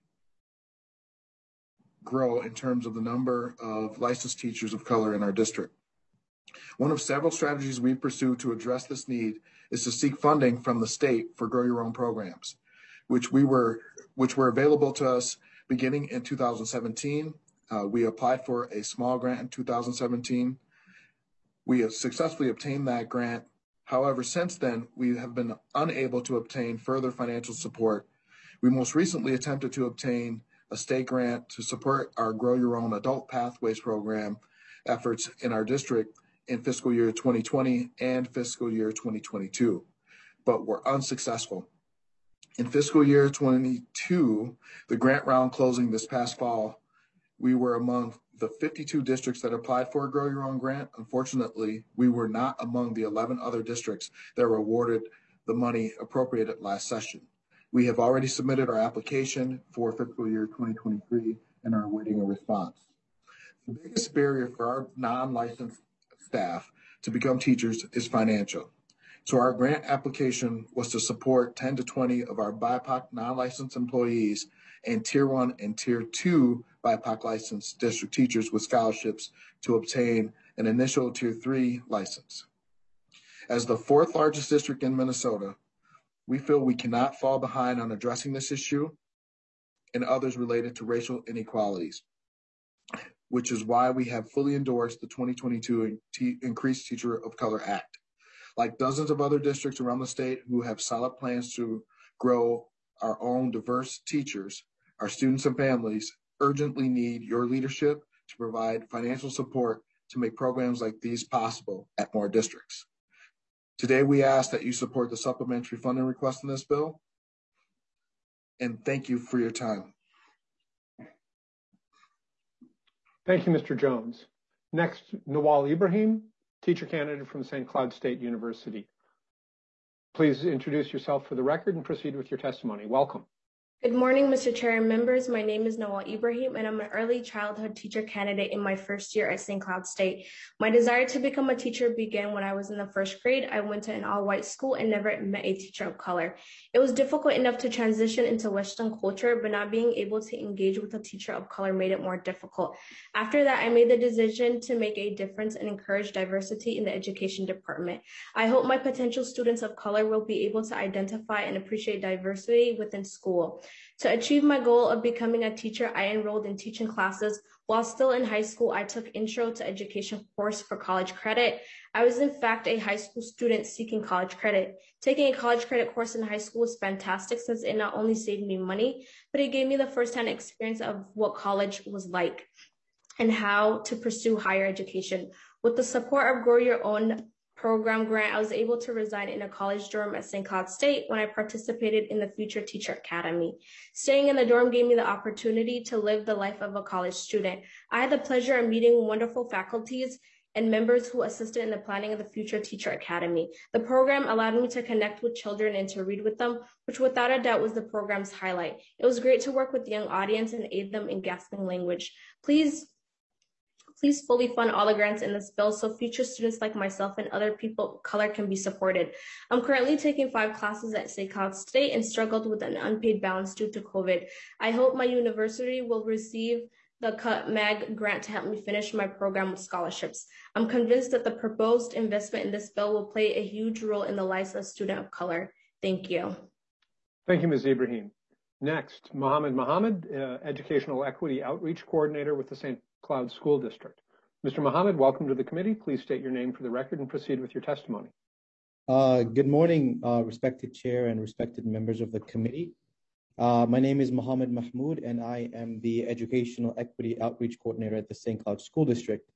grow in terms of the number of licensed teachers of color in our district. One of several strategies we pursue to address this need is to seek funding from the state for Grow Your Own programs, which were available to us beginning in 2017. We applied for a small grant in 2017. We have successfully obtained that grant. However, since then, we have been unable to obtain further financial support. We most recently attempted to obtain a state grant to support our Grow Your Own Adult Pathways program efforts in our district in fiscal year 2020 and fiscal year 2022, but were unsuccessful. In fiscal year 22, the grant round closing this past fall, we were among the 52 districts that applied for a Grow Your Own grant. Unfortunately, we were not among the 11 other districts that were awarded the money appropriated last session. We have already submitted our application for fiscal year 2023 and are awaiting a response. The biggest barrier for our non-licensed staff to become teachers is financial. So our grant application was to support 10 to 20 of our BIPOC non-licensed employees and Tier 1 and Tier 2 BIPOC licensed district teachers with scholarships to obtain an initial Tier 3 license. As the fourth largest district in Minnesota, we feel we cannot fall behind on addressing this issue and others related to racial inequalities, which is why we have fully endorsed the 2022 Increased Teacher of Color Act. Like dozens of other districts around the state who have solid plans to grow our own diverse teachers, our students and families urgently need your leadership to provide financial support to make programs like these possible at more districts. Today, we ask that you support the supplementary funding request in this bill, and thank you for your time. Thank you, Mr. Jones. Next, Nawal Ibrahim, teacher candidate from St. Cloud State University. Please introduce yourself for the record and proceed with your testimony. Welcome. Good morning, Mr. Chair and members. My name is Nawal Ibrahim, and I'm an early childhood teacher candidate in my first year at St. Cloud State. My desire to become a teacher began when I was in the first grade. I went to an all-white school and never met a teacher of color. It was difficult enough to transition into Western culture, but not being able to engage with a teacher of color made it more difficult. After that, I made the decision to make a difference and encourage diversity in the education department. I hope my potential students of color will be able to identify and appreciate diversity within school. To achieve my goal of becoming a teacher, I enrolled in teaching classes. While still in high school, I took Intro to Education course for college credit. I was in fact a high school student seeking college credit. Taking a college credit course in high school was fantastic since it not only saved me money, but it gave me the firsthand experience of what college was like. and how to pursue higher education. With the support of Grow Your Own program grant, I was able to reside in a college dorm at St. Cloud State when I participated in the Future Teacher Academy. Staying in the dorm gave me the opportunity to live the life of a college student. I had the pleasure of meeting wonderful faculties and members who assisted in the planning of the Future Teacher Academy. The program allowed me to connect with children and to read with them, which without a doubt was the program's highlight. It was great to work with the young audience and aid them in gasping language. Please fully fund all the grants in this bill so future students like myself and other people of color can be supported. I'm currently taking 5 classes at St. Cloud State and struggled with an unpaid balance due to COVID. I hope my university will receive the CUT-MAG grant to help me finish my program with scholarships. I'm convinced that the proposed investment in this bill will play a huge role in the lives of students of color. Thank you. Thank you, Ms. Ibrahim. Next, Mohammed, Educational Equity Outreach Coordinator with the St. Cloud School District. Mr. Mohammed, welcome to the committee. Please state your name for the record and proceed with your testimony. Good morning, respected chair and respected members of the committee. My name is Mohammed Mahmoud, and I am the Educational Equity Outreach Coordinator at the St. Cloud School District.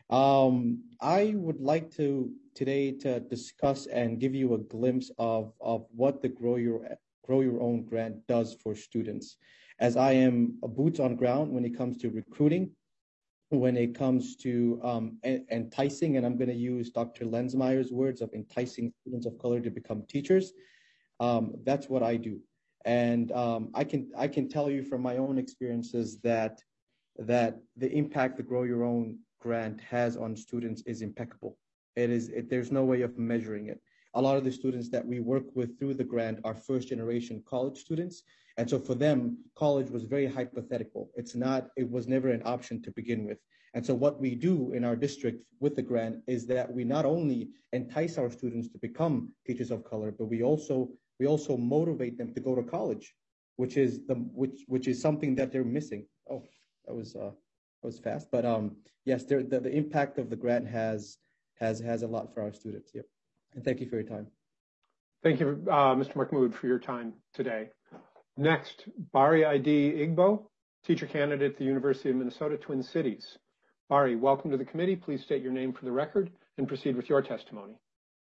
I would like today to discuss and give you a glimpse of what the Grow Your Own grant does for students, as I am a boots on ground when it comes to recruiting, when it comes to enticing, and I'm going to use Dr. Lensmeyer's words of enticing students of color to become teachers. That's what I do. And I can tell you from my own experiences that the impact the Grow Your Own grant has on students is impeccable. There's no way of measuring it. A lot of the students that we work with through the grant are first generation college students. And so for them, college was very hypothetical. It was never an option to begin with. And so what we do in our district with the grant is that we not only entice our students to become teachers of color, but we also motivate them to go to college, which is something that they're missing. Oh, that was fast. But yes, the impact of the grant has a lot for our students. Yep. And thank you for your time. Thank you, Mr. Mahmoud, for your time today. Next, Bari ID Igbo, teacher candidate at the University of Minnesota, Twin Cities. Bari, welcome to the committee. Please state your name for the record and proceed with your testimony.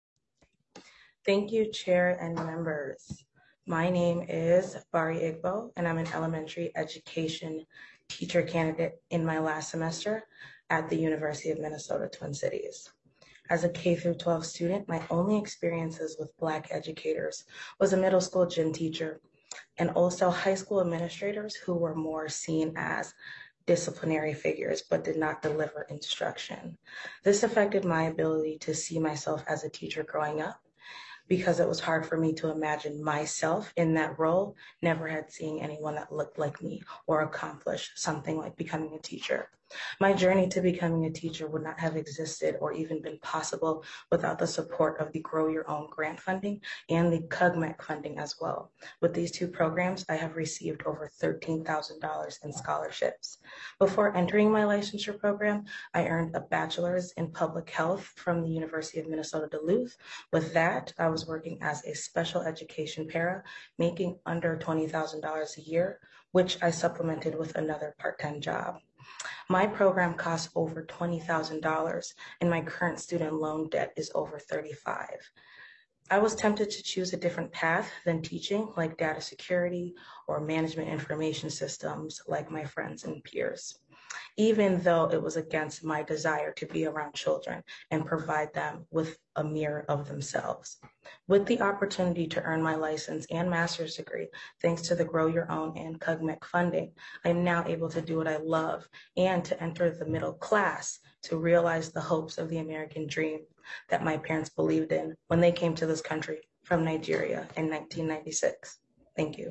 Thank you, Chair and members. My name is Bari Igbo, and I'm an elementary education teacher candidate in my last semester at the University of Minnesota, Twin Cities. As a K-12 student, my only experiences with Black educators was a middle school gym teacher and also high school administrators who were more seen as disciplinary figures but did not deliver instruction. This affected my ability to see myself as a teacher growing up because it was hard for me to imagine myself in that role, never had seen anyone that looked like me or accomplished something like becoming a teacher. My journey to becoming a teacher would not have existed or even been possible without the support of the Grow Your Own grant funding and the CUG-MAG funding as well. With these 2 programs, I have received over $13,000 in scholarships. Before entering my licensure program, I earned a bachelor's in public health from the University of Minnesota Duluth. With that, I was working as a special education para, making under $20,000 a year, which I supplemented with another part-time job. My program costs over $20,000 and my current student loan debt is over $35,000. I was tempted to choose a different path than teaching, like data security or management information systems like my friends and peers, even though it was against my desire to be around children and provide them with a mirror of themselves. With the opportunity to earn my license and master's degree, thanks to the Grow Your Own and CUG-MAG funding, I am now able to do what I love and to enter the middle class to realize the hopes of the American dream that my parents believed in when they came to this country from Nigeria in 1996. Thank you.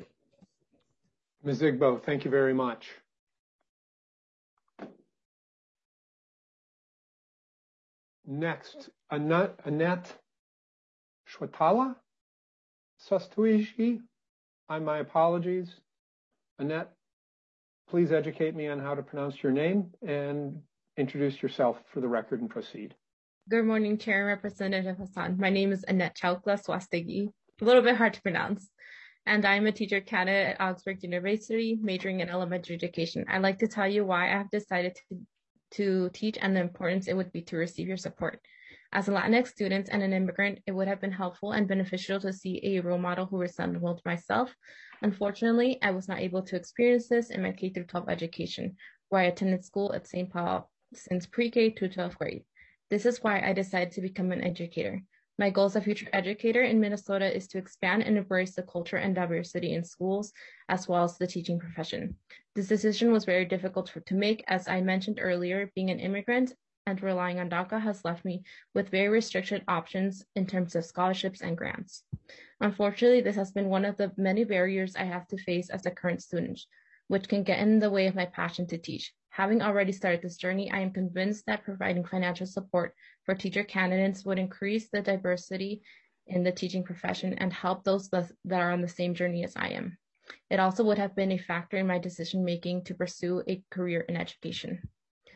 Ms. Igbo, thank you very much. Next, Annette Shwetala Sastuishi. My apologies. Annette, please educate me on how to pronounce your name and introduce yourself for the record and proceed. Good morning, Chair and Representative Hassan. My name is Annette Chaukla Swastegi. A little bit hard to pronounce. And I'm a teacher candidate at Augsburg University, majoring in elementary education. I'd like to tell you why I have decided to to teach and the importance it would be to receive your support. As a Latinx student and an immigrant, it would have been helpful and beneficial to see a role model who resembled myself. Unfortunately, I was not able to experience this in my K-12 education, where I attended school at St. Paul since pre-K to 12th grade. This is why I decided to become an educator. My goal as a future educator in Minnesota is to expand and embrace the culture and diversity in schools, as well as the teaching profession. This decision was very difficult to make, as I mentioned earlier, being an immigrant and relying on DACA has left me with very restricted options in terms of scholarships and grants. Unfortunately, this has been one of the many barriers I have to face as a current student, which can get in the way of my passion to teach. Having already started this journey, I am convinced that providing financial support for teacher candidates would increase the diversity in the teaching profession and help those that are on the same journey as I am. It also would have been a factor in my decision-making to pursue a career in education.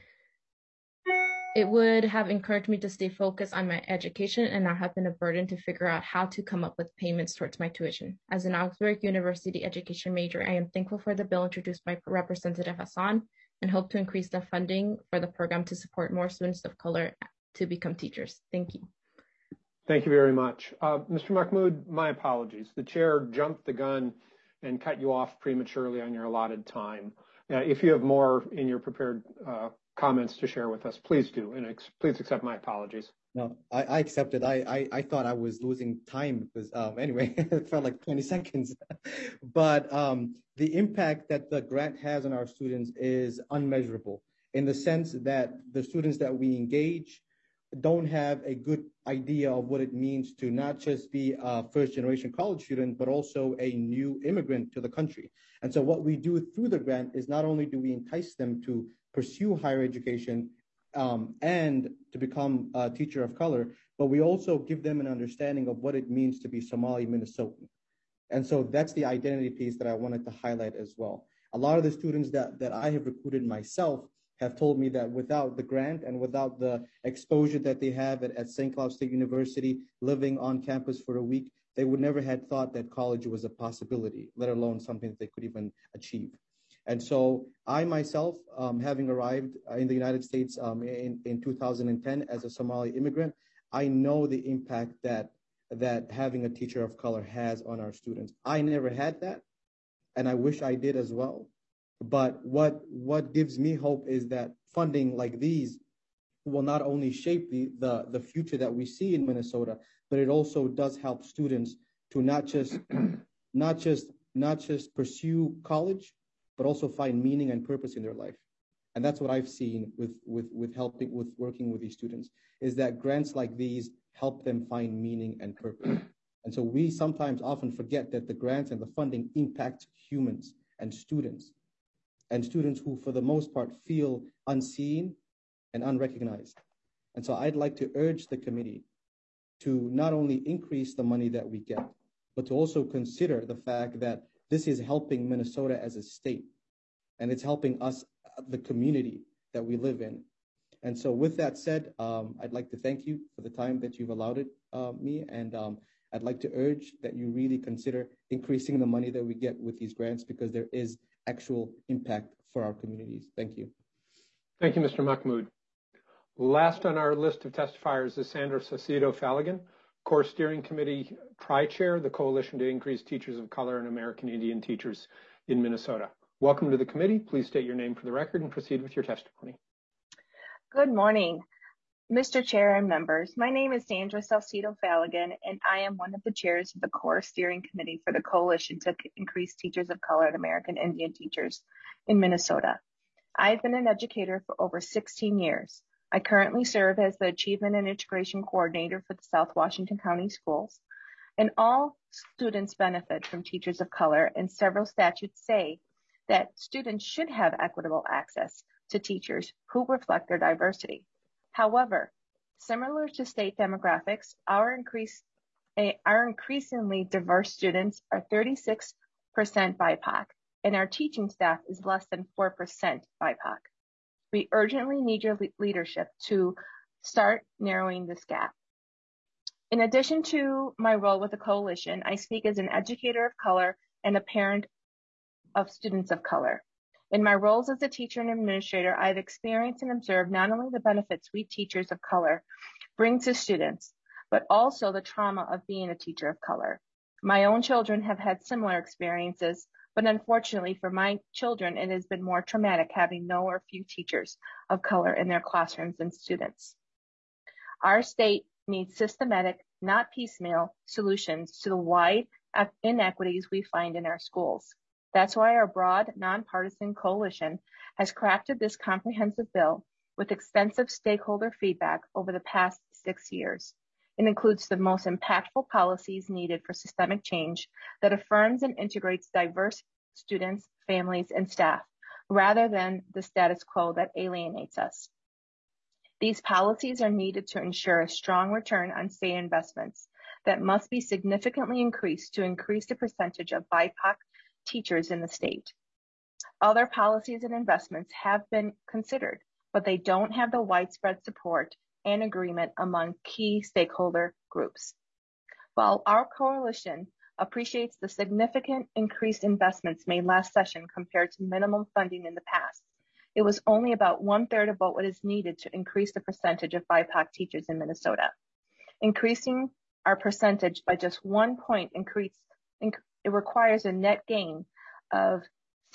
It would have encouraged me to stay focused on my education and not have been a burden to figure out how to come up with payments towards my tuition. As an Augsburg University education major, I am thankful for the bill introduced by Representative Hassan and hope to increase the funding for the program to support more students of color to become teachers. Thank you. Thank you very much. Mr. Mahmoud, my apologies. The chair jumped the gun and cut you off prematurely on your allotted time. If you have more in your prepared comments to share with us, please do, and please accept my apologies. No, I accept it. I thought I was losing time because anyway, it felt like 20 seconds. But the impact that the grant has on our students is unmeasurable in the sense that the students that we engage don't have a good idea of what it means to not just be a first-generation college student, but also a new immigrant to the country. And so what we do through the grant is not only do we entice them to pursue higher education and to become a teacher of color, but we also give them an understanding of what it means to be Somali Minnesotan. And so that's the identity piece that I wanted to highlight as well. A lot of the students that I have recruited myself have told me that without the grant and without the exposure that they have at St. Cloud State University, living on campus for a week, they would never have thought that college was a possibility, let alone something that they could even achieve. And so I myself, having arrived in the United States in 2010 as a Somali immigrant, I know the impact that having a teacher of color has on our students. I never had that, and I wish I did as well. But what gives me hope is that funding like these will not only shape the future that we see in Minnesota, but it also does help students to not just pursue college, but also find meaning and purpose in their life. And that's what I've seen with working with these students, is that grants like these help them find meaning and purpose. And so we sometimes often forget that the grants and the funding impact humans and students who for the most part feel unseen and unrecognized. And so I'd like to urge the committee to not only increase the money that we get, but to also consider the fact that this is helping Minnesota as a state, and it's helping us, the community that we live in. And so with that said, I'd like to thank you for the time that you've allowed me, and I'd like to urge that you really consider increasing the money that we get with these grants, because there is actual impact for our communities. Thank you. Thank you, Mr. Mahmoud. Last on our list of testifiers is Sandra Saucedo Faligan, Core Steering Committee Tri-Chair, the Coalition to Increase Teachers of Color and American Indian Teachers in Minnesota. Welcome to the committee. Please state your name for the record and proceed with your testimony. Good morning, Mr. Chair and members. My name is Sandra Saucedo Faligan, and I am one of the chairs of the Core Steering Committee for the Coalition to Increase Teachers of Color and American Indian Teachers in Minnesota. I've been an educator for over 16 years. I currently serve as the Achievement and Integration Coordinator for the South Washington County Schools, and all students benefit from teachers of color, and several statutes say that students should have equitable access to teachers who reflect their diversity. However, similar to state demographics, our increasingly diverse students are 36% BIPOC, and our teaching staff is less than 4% BIPOC. We urgently need your leadership to start narrowing this gap. In addition to my role with the coalition, I speak as an educator of color and a parent of students of color. In my roles as a teacher and administrator, I've experienced and observed not only the benefits we teachers of color bring to students, but also the trauma of being a teacher of color. My own children have had similar experiences, but unfortunately for my children, it has been more traumatic having no or few teachers of color in their classrooms and students. Our state needs systematic, not piecemeal, solutions to the wide inequities we find in our schools. That's why our broad, nonpartisan coalition has crafted this comprehensive bill with extensive stakeholder feedback over the past 6 years. It includes the most impactful policies needed for systemic change that affirms and integrates diverse students, families, and staff, rather than the status quo that alienates us. These policies are needed to ensure a strong return on state investments that must be significantly increased to increase the percentage of BIPOC teachers in the state. Other policies and investments have been considered, but they don't have the widespread support and agreement among key stakeholder groups. While our coalition appreciates the significant increased investments made last session compared to minimum funding in the past, it was only about 1/3 of what is needed to increase the percentage of BIPOC teachers in Minnesota. Increasing our percentage by just 1 point it requires a net gain of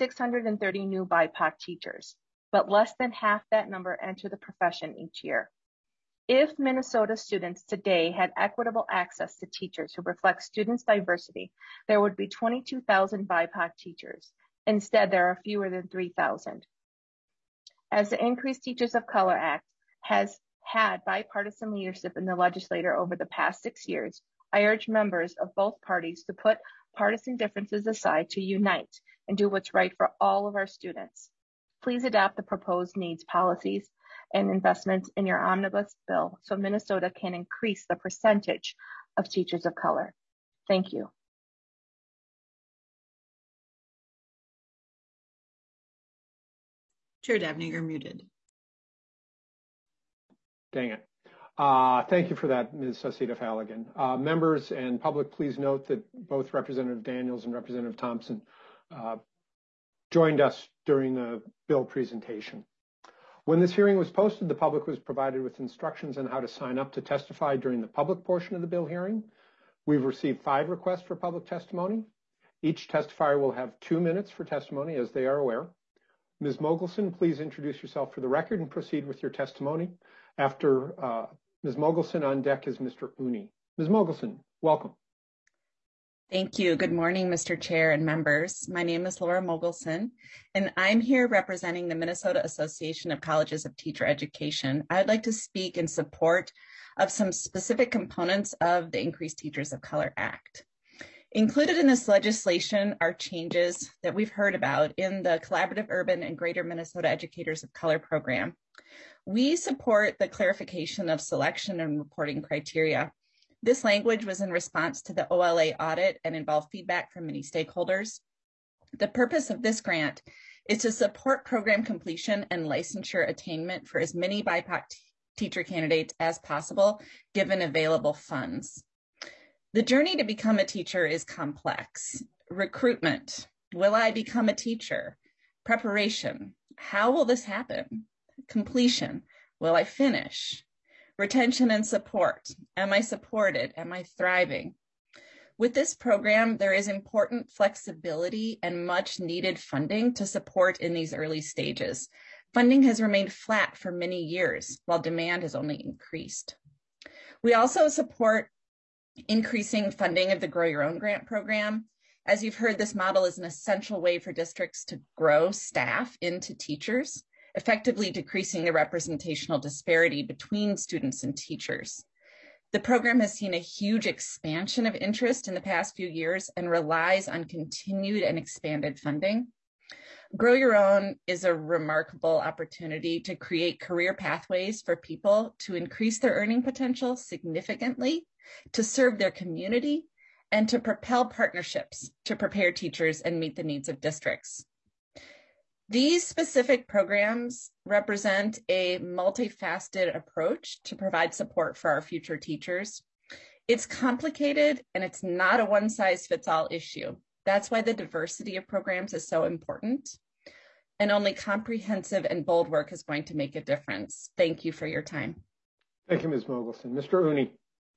630 new BIPOC teachers, but less than half that number enter the profession each year. If Minnesota students today had equitable access to teachers who reflect students' diversity, there would be 22,000 BIPOC teachers. Instead, there are fewer than 3,000. As the Increased Teachers of Color Act has had bipartisan leadership in the legislature over the past 6 years, I urge members of both parties to put partisan differences aside to unite and do what's right for all of our students. Please adopt the proposed needs, policies, and investments in your omnibus bill so Minnesota can increase the percentage of teachers of color. Thank you. Chair Dabney, you're muted. Dang it. Thank you for that, Ms. Sasita-Falligan. Members and public, please note that both Representative Daniels and Representative Thompson joined us during the bill presentation. When this hearing was posted, the public was provided with instructions on how to sign up to testify during the public portion of the bill hearing. We've received 5 requests for public testimony. Each testifier will have 2 minutes for testimony, as they are aware. Ms. Mogelson, please introduce yourself for the record and proceed with your testimony. After Ms. Mogelson, on deck is Mr. Uni. Ms. Mogelson, welcome. Thank you. Good morning, Mr. Chair and members. My name is Laura Mogelson, and I'm here representing the Minnesota Association of Colleges of Teacher Education. I'd like to speak in support of some specific components of the Increased Teachers of Color Act. Included in this legislation are changes that we've heard about in the Collaborative Urban and Greater Minnesota Educators of Color program. We support the clarification of selection and reporting criteria. This language was in response to the OLA audit and involved feedback from many stakeholders. The purpose of this grant is to support program completion and licensure attainment for as many BIPOC teacher candidates as possible, given available funds. The journey to become a teacher is complex. Recruitment, will I become a teacher? Preparation, how will this happen? Completion, will I finish? Retention and support, am I supported? Am I thriving? With this program, there is important flexibility and much needed funding to support in these early stages. Funding has remained flat for many years, while demand has only increased. We also support increasing funding of the Grow Your Own grant program. As you've heard, this model is an essential way for districts to grow staff into teachers, effectively decreasing the representational disparity between students and teachers. The program has seen a huge expansion of interest in the past few years and relies on continued and expanded funding. Grow Your Own is a remarkable opportunity to create career pathways for people to increase their earning potential significantly, to serve their community, and to propel partnerships to prepare teachers and meet the needs of districts. These specific programs represent a multifaceted approach to provide support for our future teachers. It's complicated and it's not a one-size-fits-all issue. That's why the diversity of programs is so important. and only comprehensive and bold work is going to make a difference. Thank you for your time. Thank you, Ms. Mogelson. Mr. Uni.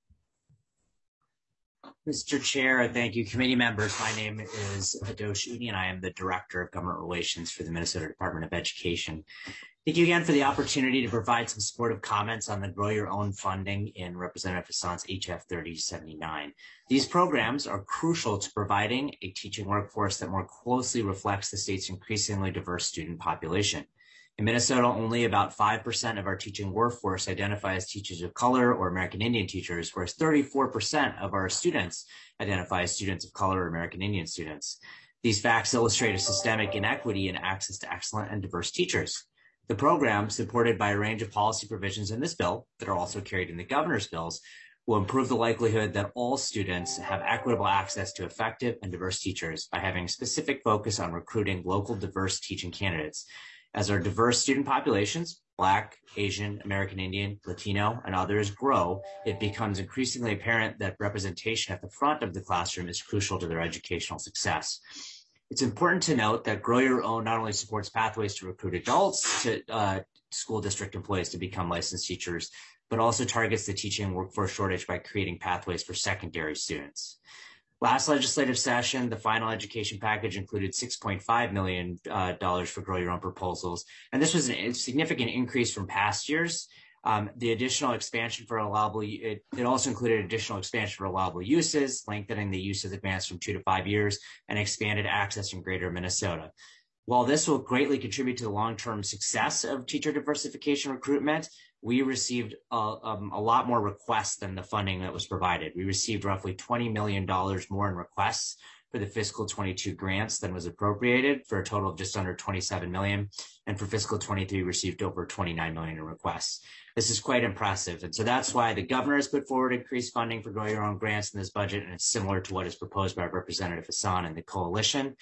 Mr. Chair, thank you, committee members. My name is Adosh Uni, and I am the Director of Government Relations for the Minnesota Department of Education. Thank you again for the opportunity to provide some supportive comments on the Grow Your Own funding in Representative Hassan's HF 3079. These programs are crucial to providing a teaching workforce that more closely reflects the state's increasingly diverse student population. In Minnesota, only about 5% of our teaching workforce identify as teachers of color or American Indian teachers, whereas 34% of our students identify as students of color or American Indian students. These facts illustrate a systemic inequity in access to excellent and diverse teachers. The program, supported by a range of policy provisions in this bill that are also carried in the governor's bills, will improve the likelihood that all students have equitable access to effective and diverse teachers by having specific focus on recruiting local diverse teaching candidates. As our diverse student populations, Black, Asian, American Indian, Latino, and others grow, it becomes increasingly apparent that representation at the front of the classroom is crucial to their educational success. It's important to note that Grow Your Own not only supports pathways to recruit adults to school district employees to become licensed teachers, but also targets the teaching workforce shortage by creating pathways for secondary students. Last legislative session, the final education package included $6.5 million for Grow Your Own proposals, and this was a significant increase from past years. The additional expansion for allowable, it also included additional expansion for allowable uses, lengthening the use of advanced from 2 to 5 years, and expanded access in greater Minnesota. While this will greatly contribute to the long-term success of teacher diversification recruitment, we received a lot more requests than the funding that was provided. We received roughly $20 million more in requests for the fiscal 22 grants than was appropriated, for a total of just under 27 million. And for fiscal 23, received over 29 million in requests. This is quite impressive. And so that's why the governor has put forward increased funding for Grow Your Own grants in this budget, and it's similar to what is proposed by Representative Hassan and the coalition.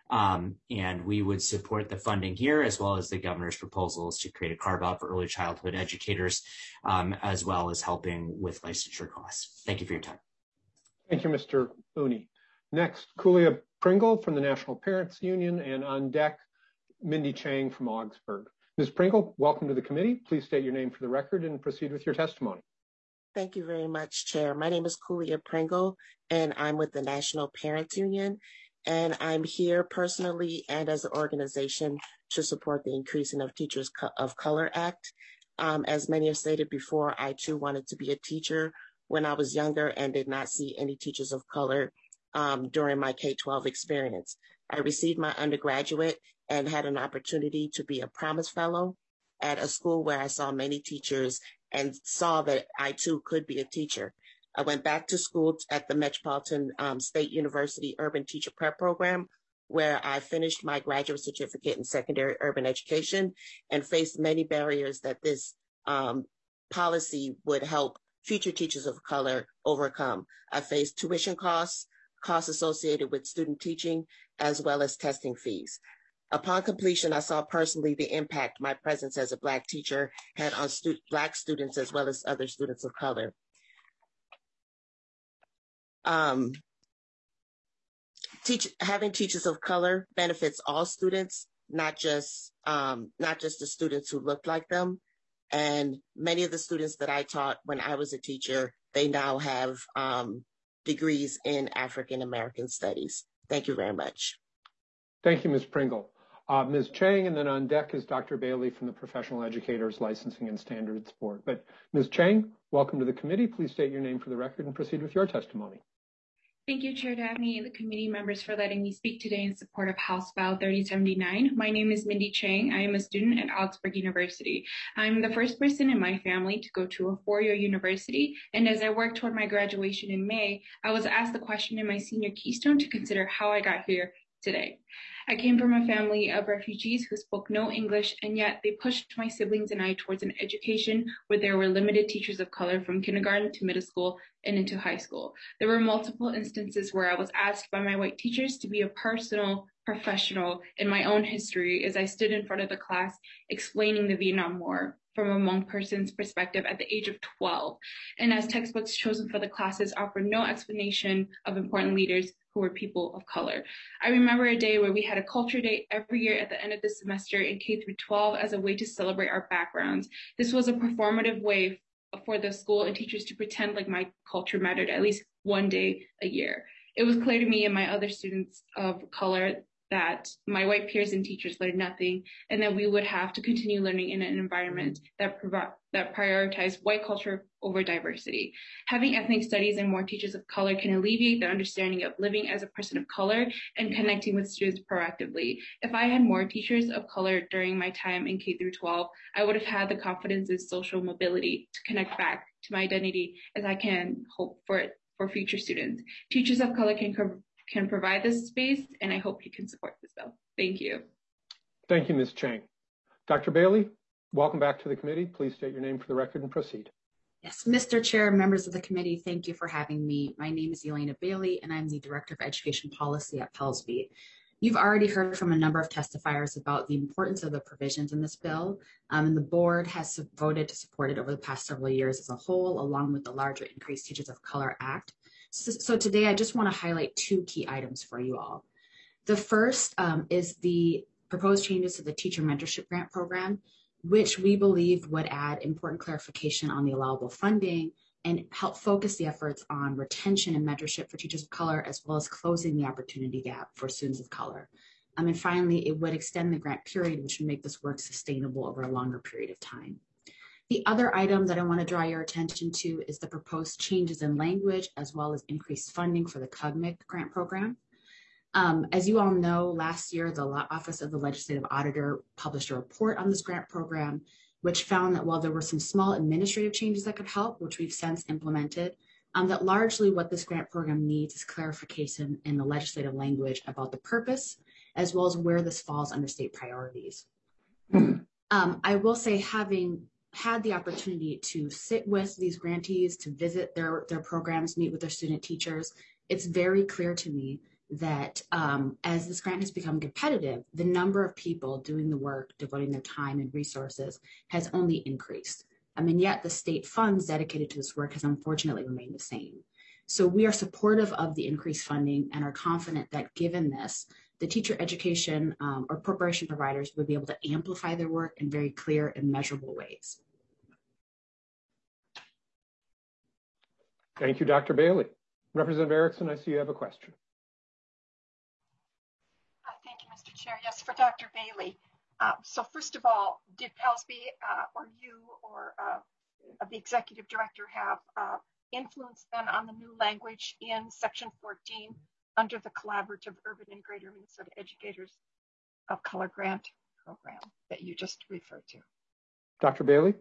And we would support the funding here, as well as the governor's proposals to create a carve out for early childhood educators, as well as helping with licensure costs. Thank you for your time. Thank you, Mr. Uni. Next, Kulia Pringle from the National Parents Union, and on deck, Mindy Chang from Augsburg. Ms. Pringle, welcome to the committee. Please state your name for the record and proceed with your testimony. Thank you very much, Chair. My name is Kulia Pringle, and I'm with the National Parents Union. And I'm here personally and as an organization to support the Increasing of Teachers of Color Act. As many have stated before, I too wanted to be a teacher when I was younger and did not see any teachers of color during my K-12 experience. I received my undergraduate and had an opportunity to be a Promise Fellow at a school where I saw many teachers and saw that I too could be a teacher. I went back to school at the Metropolitan State University Urban Teacher Prep Program, where I finished my graduate certificate in secondary urban education and faced many barriers that this policy would help future teachers of color overcome. I faced tuition costs associated with student teaching, as well as testing fees. Upon completion, I saw personally the impact my presence as a Black teacher had on Black students as well as other students of color. Having teachers of color benefits all students, not just the students who look like them. And many of the students that I taught when I was a teacher, they now have degrees in African American studies. Thank you very much. Thank you, Ms. Pringle. Ms. Chang, and then on deck is Dr. Bailey from the Professional Educators Licensing and Standards Board. But Ms. Chang, welcome to the committee. Please state your name for the record and proceed with your testimony. Thank you, Chair Daphne and the committee members for letting me speak today in support of House File 3079. My name is Mindy Chang. I am a student at Augsburg University. I'm the first person in my family to go to a four-year university, and as I worked toward my graduation in May, I was asked the question in my senior keystone to consider how I got here today. I came from a family of refugees who spoke no English, and yet they pushed my siblings and I towards an education where there were limited teachers of color from kindergarten to middle school and into high school. There were multiple instances where I was asked by my white teachers to be a personal professional in my own history as I stood in front of the class explaining the Vietnam War from a Hmong person's perspective at the age of 12. And as textbooks chosen for the classes offer no explanation of important leaders who who were people of color. I remember a day where we had a culture day every year at the end of the semester in K through 12 as a way to celebrate our backgrounds. This was a performative way for the school and teachers to pretend like my culture mattered at least one day a year. It was clear to me and my other students of color that my white peers and teachers learned nothing, and that we would have to continue learning in an environment that prioritized white culture over diversity. Having ethnic studies and more teachers of color can alleviate the understanding of living as a person of color and connecting with students proactively. If I had more teachers of color during my time in K through 12, I would have had the confidence and social mobility to connect back to my identity as I can hope for future students. Teachers of color can provide this space, and I hope you can support this bill. Thank you. Thank you, Ms. Chang. Dr. Bailey, welcome back to the committee. Please state your name for the record and proceed. Yes, Mr. Chair, members of the committee, thank you for having me. My name is Elena Bailey, and I'm the Director of Education Policy at Pellsby. You've already heard from a number of testifiers about the importance of the provisions in this bill, and the board has voted to support it over the past several years as a whole, along with the larger Increased Teachers of Color Act. So today I just want to highlight two key items for you all. The first is the proposed changes to the Teacher Mentorship Grant Program, which we believe would add important clarification on the allowable funding and help focus the efforts on retention and mentorship for teachers of color, as well as closing the opportunity gap for students of color. And finally, it would extend the grant period, which would make this work sustainable over a longer period of time. The other item that I want to draw your attention to is the proposed changes in language, as well as increased funding for the CUGMIC grant program. As you all know, last year, the Office of the Legislative Auditor published a report on this grant program, which found that while there were some small administrative changes that could help, which we've since implemented, that largely what this grant program needs is clarification in the legislative language about the purpose, as well as where this falls under state priorities. I will say, having had the opportunity to sit with these grantees, to visit their programs, meet with their student teachers, it's very clear to me that as this grant has become competitive, the number of people doing the work, devoting their time and resources has only increased. Yet the state funds dedicated to this work has unfortunately remained the same. So we are supportive of the increased funding and are confident that given this, the teacher education or preparation providers would be able to amplify their work in very clear and measurable ways. Thank you, Dr. Bailey. Representative Erickson, I see you have a question. Thank you, Mr. Chair. Yes, for Dr. Bailey. So first of all, did Pellsby or you or the executive director have influence then on the new language in section 14 under the Collaborative Urban and Greater Minnesota Educators of Color Grant Program that you just referred to? Dr. Bailey?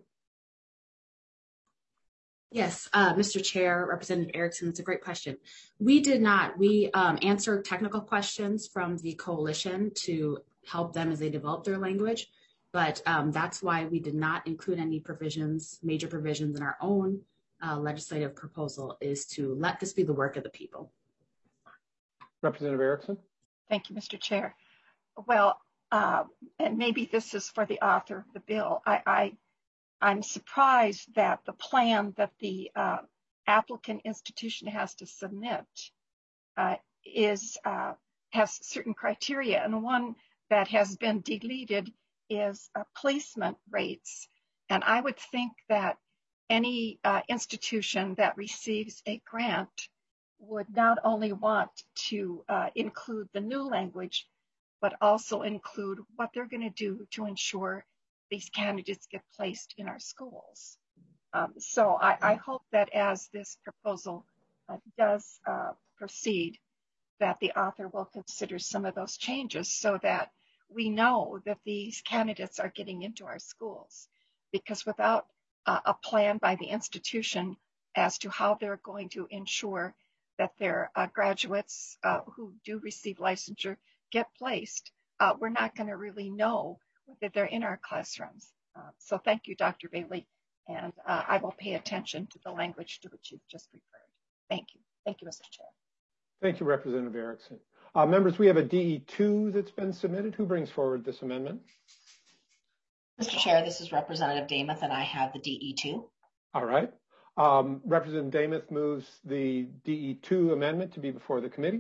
Yes, Mr. Chair, Representative Erickson, it's a great question. We did not. We answered technical questions from the coalition to help them as they develop their language, but that's why we did not include any provisions, major provisions in our own legislative proposal, is to let this be the work of the people. Representative Erickson? Thank you, Mr. Chair. Well, and maybe this is for the author of the bill. I'm surprised that the plan that the applicant institution has to submit has certain criteria, and one that has been deleted is placement rates. And I would think that any institution that receives a grant would not only want to include the new language, but also include what they're going to do to ensure these candidates get placed in our schools. So I hope that as this proposal does proceed, that the author will consider some of those changes so that we know that these candidates are getting into our schools. Because without a plan by the institution as to how they're going to ensure that their graduates who do receive licensure get placed, we're not going to really know whether they're in our classrooms. So thank you, Dr. Bailey, and I will pay attention to the language to which you've just referred. Thank you. Thank you, Mr. Chair. Thank you, Representative Erickson. Members, we have a DE2 that's been submitted. Who brings forward this amendment? Mr. Chair, this is Representative Damath, and I have the DE2. All right. Representative Damath moves the DE2 amendment to be before the committee.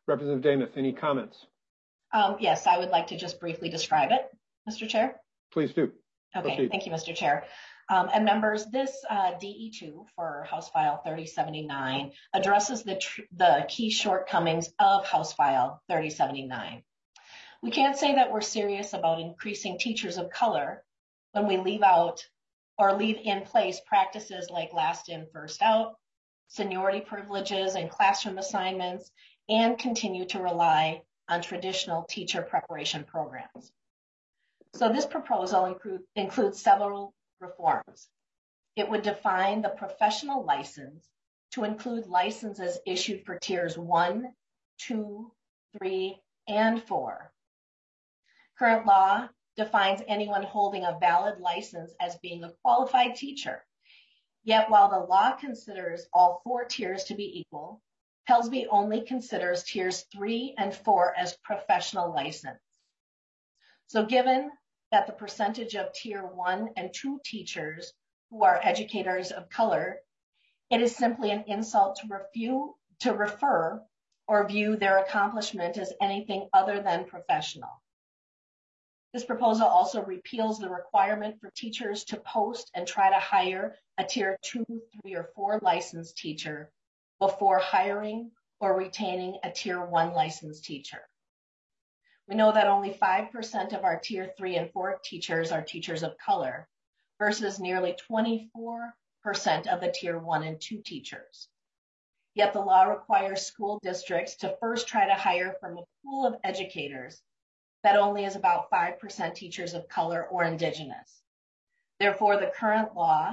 Representative Demuth, any comments? Yes, I would like to just briefly describe it, Mr. Chair. Please do. Okay, Proceed. Thank you, Mr. Chair. And members, this DE2 for House File 3079 addresses the key shortcomings of House File 3079. We can't say that we're serious about increasing teachers of color when we leave out or leave in place practices like last in, first out, seniority privileges and classroom assignments, and continue to rely on traditional teacher preparation programs. So this proposal includes several reforms. It would define the professional license to include licenses issued for tiers 1, 2, 3, and 4. Current law defines anyone holding a valid license as being a qualified teacher. Yet while the law considers all 4 tiers to be equal, Pellsby only considers tiers 3 and 4 as professional license. So given that the percentage of tier 1 and 2 teachers who are educators of color, it is simply an insult to refer or view their accomplishment as anything other than professional. This proposal also repeals the requirement for teachers to post and try to hire a tier 2, 3, or 4 licensed teacher before hiring or retaining a tier 1 licensed teacher. We know that only 5% of our tier 3 and 4 teachers are teachers of color versus nearly 24% of the tier 1 and 2 teachers. Yet the law requires school districts to first try to hire from a pool of educators that only is about 5% teachers of color or indigenous. Therefore, the current law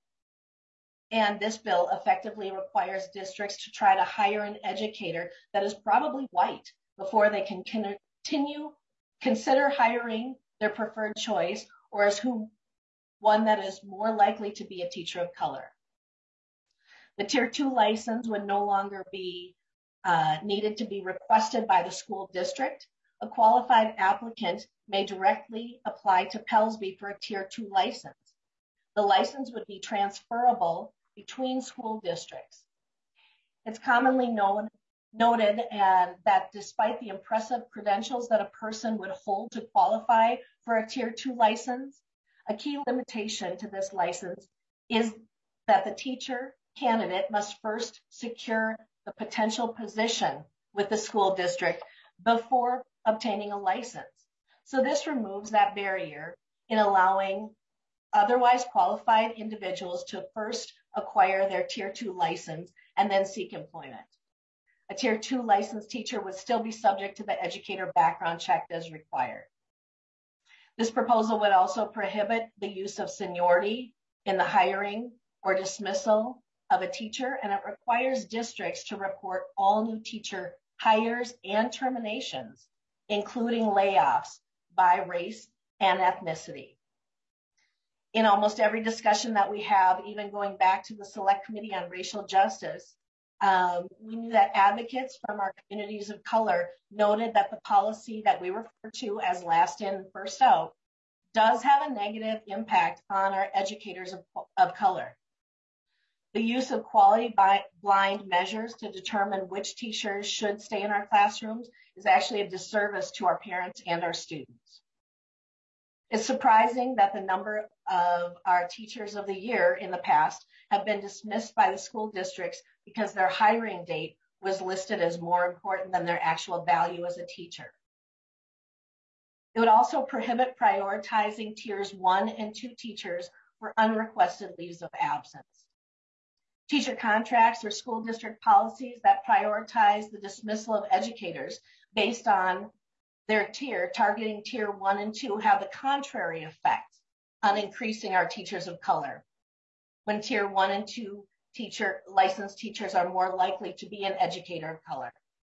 and this bill effectively requires districts to try to hire an educator that is probably white before they can consider hiring their preferred choice, or as one that is more likely to be a teacher of color. The tier 2 license would no longer be needed to be requested by the school district. A qualified applicant may directly apply to Pellsby for a tier 2 license. The license would be transferable between school districts. It's commonly noted that despite the impressive credentials that a person would hold to qualify for a tier 2 license, a key limitation to this license is that the teacher candidate must first secure the potential position with the school district before obtaining a license. So this removes that barrier in allowing otherwise qualified individuals to first acquire their tier 2 license and then seek employment. A tier 2 licensed teacher would still be subject to the educator background check as required. This proposal would also prohibit the use of seniority in the hiring or dismissal of a teacher, and it requires districts to report all new teacher hires and terminations, including layoffs by race and ethnicity. In almost every discussion that we have, even going back to the Select Committee on Racial Justice, we knew that advocates from our communities of color noted that the policy that we refer to as last in, first out does have a negative impact on our educators of color. The use of quality blind measures to determine which teachers should stay in our classrooms is actually a disservice to our parents and our students. It's surprising that the number of our teachers of the year in the past have been dismissed by the school districts because their hiring date was listed as more important than their actual value as a teacher. It would also prohibit prioritizing tiers 1 and 2 teachers for unrequested leaves of absence. Teacher contracts or school district policies that prioritize the dismissal of educators based on their tier, targeting tier 1 and 2, have the contrary effect on increasing our teachers of color, when tier 1 and 2 licensed teachers are more likely to be an educator of color.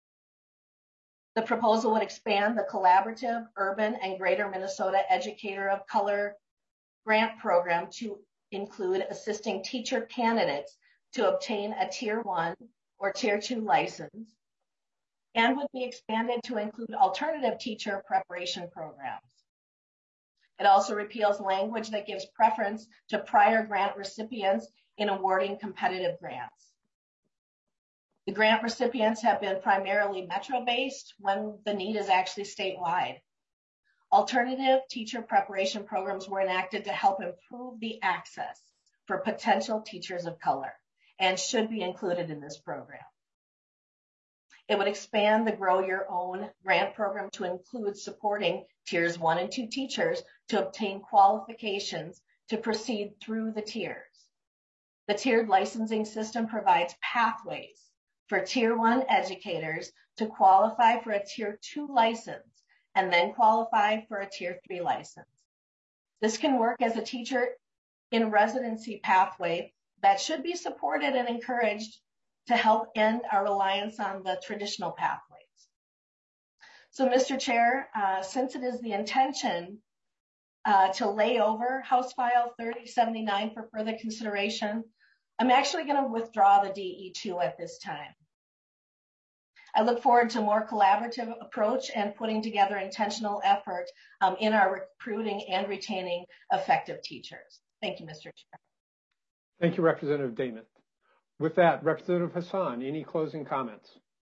The proposal would expand the collaborative urban and greater Minnesota educator of color grant program to include assisting teacher candidates to obtain a tier 1 or tier 2 license, and would be expanded to include alternative teacher preparation programs. It also repeals language that gives preference to prior grant recipients in awarding competitive grants. The grant recipients have been primarily metro-based when the need is actually statewide. Alternative teacher preparation programs were enacted to help improve the access for potential teachers of color and should be included in this program. It would expand the Grow Your Own grant program to include supporting tiers 1 and 2 teachers to obtain qualifications to proceed through the tiers. The tiered licensing system provides pathways for tier 1 educators to qualify for a tier 2 license and then qualify for a tier 3 license. This can work as a teacher in residency pathway that should be supported and encouraged to help end our reliance on the traditional pathways. So, Mr. Chair, since it is the intention to lay over House File 3079 for further consideration, I'm actually going to withdraw the DE2 at this time. I look forward to a more collaborative approach and putting together intentional effort in our recruiting and retaining effective teachers. Thank you, Mr. Chair. Thank you, Representative Dameth. With that, Representative Hassan, any closing comments?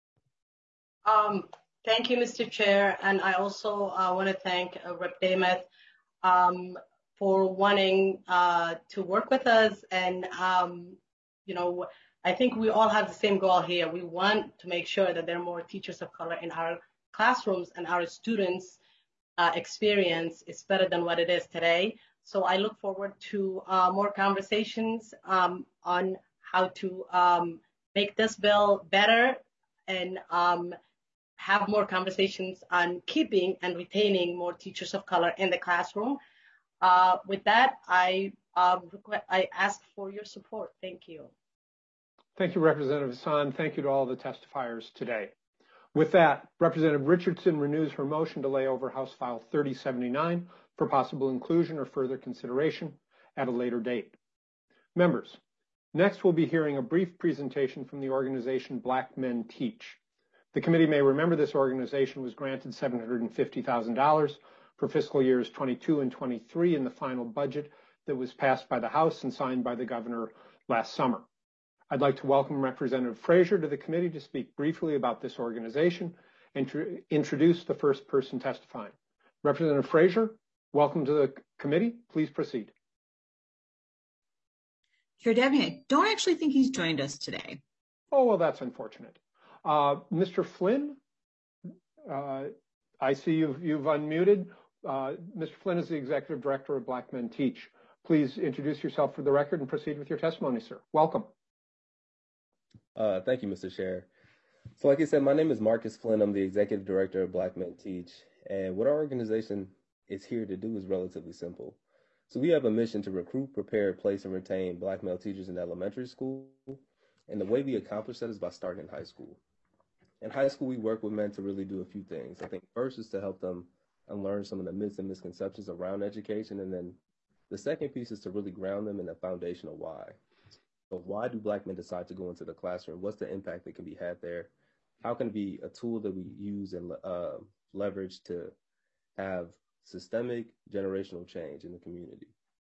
Thank you, Mr. Chair. And I also want to thank Rep. Dameth for wanting to work with us. And, you know, I think we all have the same goal here. We want to make sure that there are more teachers of color in our classrooms and our students' experience is better than what it is today. So I look forward to more conversations on how to make this bill better and have more conversations on keeping and retaining more teachers of color in the classroom. With that, I ask for your support. Thank you. Thank you, Representative Hassan. Thank you to all the testifiers today. With that, Representative Richardson renews her motion to lay over House File 3079 for possible inclusion or further consideration at a later date. Members, next we'll be hearing a brief presentation from the organization Black Men Teach. The committee may remember this organization was granted $750,000 for fiscal years 22 and 23 in the final budget that was passed by the House and signed by the governor last summer. I'd like to welcome Representative Frazier to the committee to speak briefly about this organization and to introduce the first person testifying. Representative Frazier, welcome to the committee. Please proceed. Chair Dabney, I don't actually think he's joined us today. Oh, well, that's unfortunate. Mr. Flynn, I see you've unmuted. Mr. Flynn is the Executive Director of Black Men Teach. Please introduce yourself for the record and proceed with your testimony, sir. Welcome. Thank you, Mr. Chair. So like I said, my name is Marcus Flynn. I'm the Executive Director of Black Men Teach. And what our organization is here to do is relatively simple. So we have a mission to recruit, prepare, place, and retain Black male teachers in elementary school. And the way we accomplish that is by starting in high school. In high school, we work with men to really do a few things. I think first is to help them unlearn some of the myths and misconceptions around education. And then the second piece is to really ground them in the foundational why. So why do Black men decide to go into the classroom? What's the impact that can be had there? How can it be a tool that we use and leverage to have systemic generational change in the community?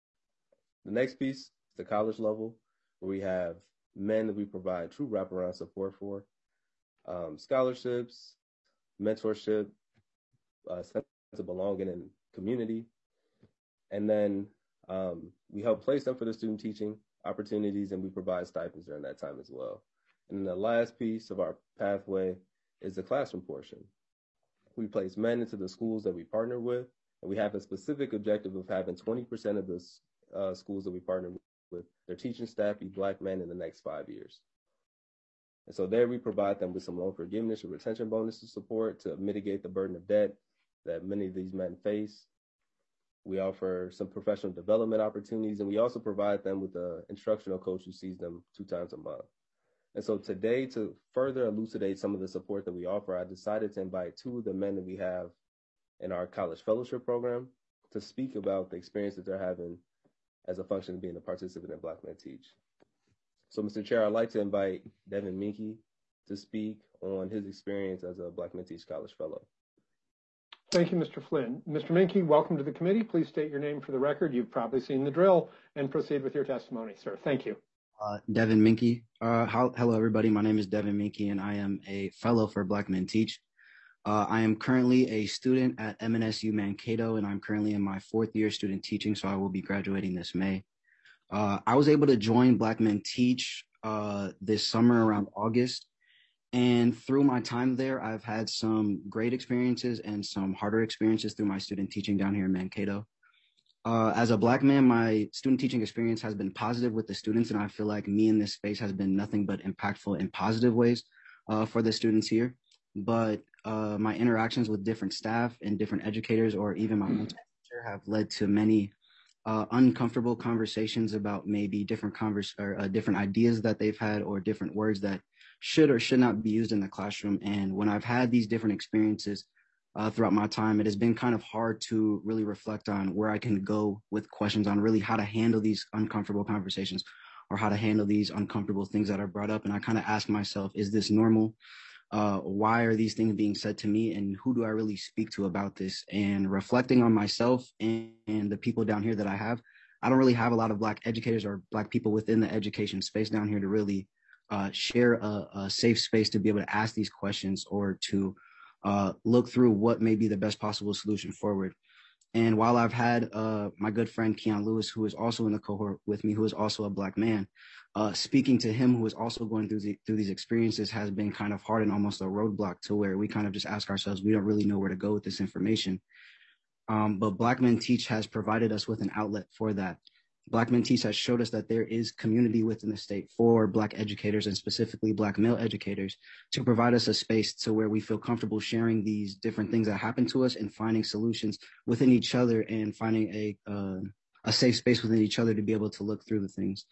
The next piece is the college level, where we have men that we provide true wraparound support for, scholarships, mentorship, sense of belonging in community. And then we help place them for the student teaching opportunities, and we provide stipends during that time as well. And the last piece of our pathway is the classroom portion. We place men into the schools that we partner with, and we have a specific objective of having 20% of the schools that we partner with, their teaching staff be Black men in the next 5 years. And so there we provide them with some loan forgiveness or retention bonuses support to mitigate the burden of debt that many of these men face. We offer some professional development opportunities, and we also provide them with an instructional coach who sees them 2 times a month. And so today, to further elucidate some of the support that we offer, I decided to invite 2 of the men that we have in our college fellowship program to speak about the experience that they're having as a function of being a participant in Black Men Teach. So, Mr. Chair, I'd like to invite Devin Minke to speak on his experience as a Black Men Teach College Fellow. Thank you, Mr. Flynn. Mr. Minke, welcome to the committee. Please state your name for the record. You've probably seen the drill and proceed with your testimony, sir. Thank you. Devin Minke. Hello, everybody. My name is Devin Minke, and I am a fellow for Black Men Teach. I am currently a student at MNSU Mankato, and I'm currently in my 4th year student teaching, so I will be graduating this May. I was able to join Black Men Teach this summer around August, and through my time there, I've had some great experiences and some harder experiences through my student teaching down here in Mankato. As a Black man, my student teaching experience has been positive with the students, and I feel like me in this space has been nothing but impactful in positive ways for the students here. But my interactions with different staff and different educators, or even my own teacher, have led to many uncomfortable conversations about maybe different different ideas that they've had, or different words that should or should not be used in the classroom. And when I've had these different experiences throughout my time, it has been kind of hard to really reflect on where I can go with questions on really how to handle these uncomfortable conversations, or how to handle these uncomfortable things that are brought up. And I kind of ask myself, is this normal? Why are these things being said to me, and who do I really speak to about this? And reflecting on myself and the people down here that I don't really have a lot of Black educators or Black people within the education space down here to really share a safe space to be able to ask these questions, or to look through what may be the best possible solution forward. And while I've had my good friend Keon Lewis, who is also in the cohort with me, who is also a Black man, speaking to him, who is also going through these experiences, has been kind of hard and almost a roadblock, to where we kind of just ask ourselves, we don't really know where to go with this information. But Black Men Teach has provided us with an outlet for that. Black Men Teach has showed us that there is community within the state for Black educators, and specifically Black male educators, to provide us a space to where we feel comfortable sharing these different things that happen to us, and finding solutions within each other, and finding a safe space within each other to be able to look through the things.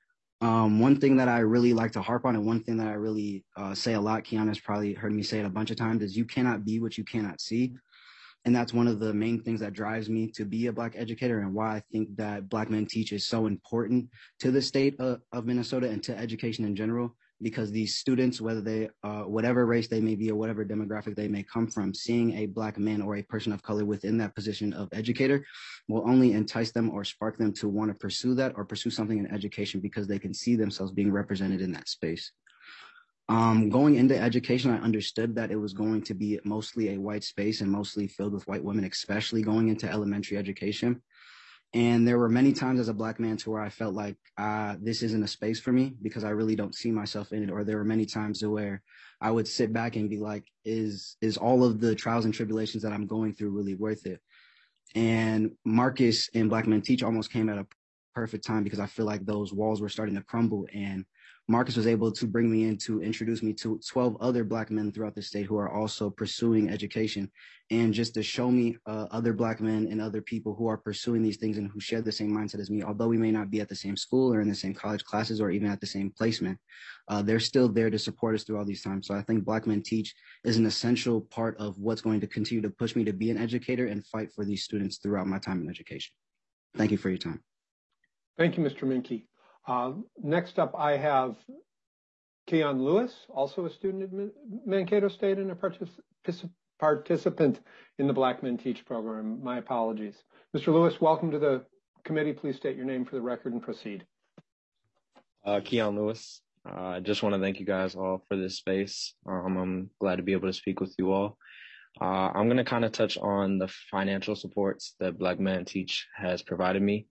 One thing that I really like to harp on, and one thing that I really say a lot, Kiana's probably heard me say it a bunch of times, is you cannot be what you cannot see. And that's one of the main things that drives me to be a Black educator, and why I think that Black Men Teach is so important to the state of Minnesota and to education in general, because these students, whether they, whatever race they may be or whatever demographic they may come from, seeing a Black man or a person of color within that position of educator will only entice them or spark them to want to pursue that, or pursue something in education, because they can see themselves being represented in that space. Going into education, I understood that it was going to be mostly a white space and mostly filled with white women, especially going into elementary education. And there were many times as a Black man to where I felt like this isn't a space for me, because I really don't see myself in it. Or there were many times to where I would sit back and be like, is all of the trials and tribulations that I'm going through really worth it? And Marcus and Black Men Teach almost came at a perfect time, because I feel like those walls were starting to crumble, and Marcus was able to bring me in to introduce me to 12 other Black men throughout the state who are also pursuing education, and just to show me other Black men and other people who are pursuing these things and who share the same mindset as me. Although we may not be at the same school or in the same college classes or even at the same placement, they're still there to support us through all these times. So I think Black Men Teach is an essential part of what's going to continue to push me to be an educator and fight for these students throughout my time in education. Thank you for your time. Thank you, Mr. Minke. Next up, I have Keon Lewis, also a student at Mankato State and a participant in the Black Men Teach program. My apologies. Mr. Lewis, welcome to the committee. Please state your name for the record and proceed. Keon Lewis. I just want to thank you guys all for this space. I'm glad to be able to speak with you all. I'm going to kind of touch on the financial supports that Black Men Teach has provided me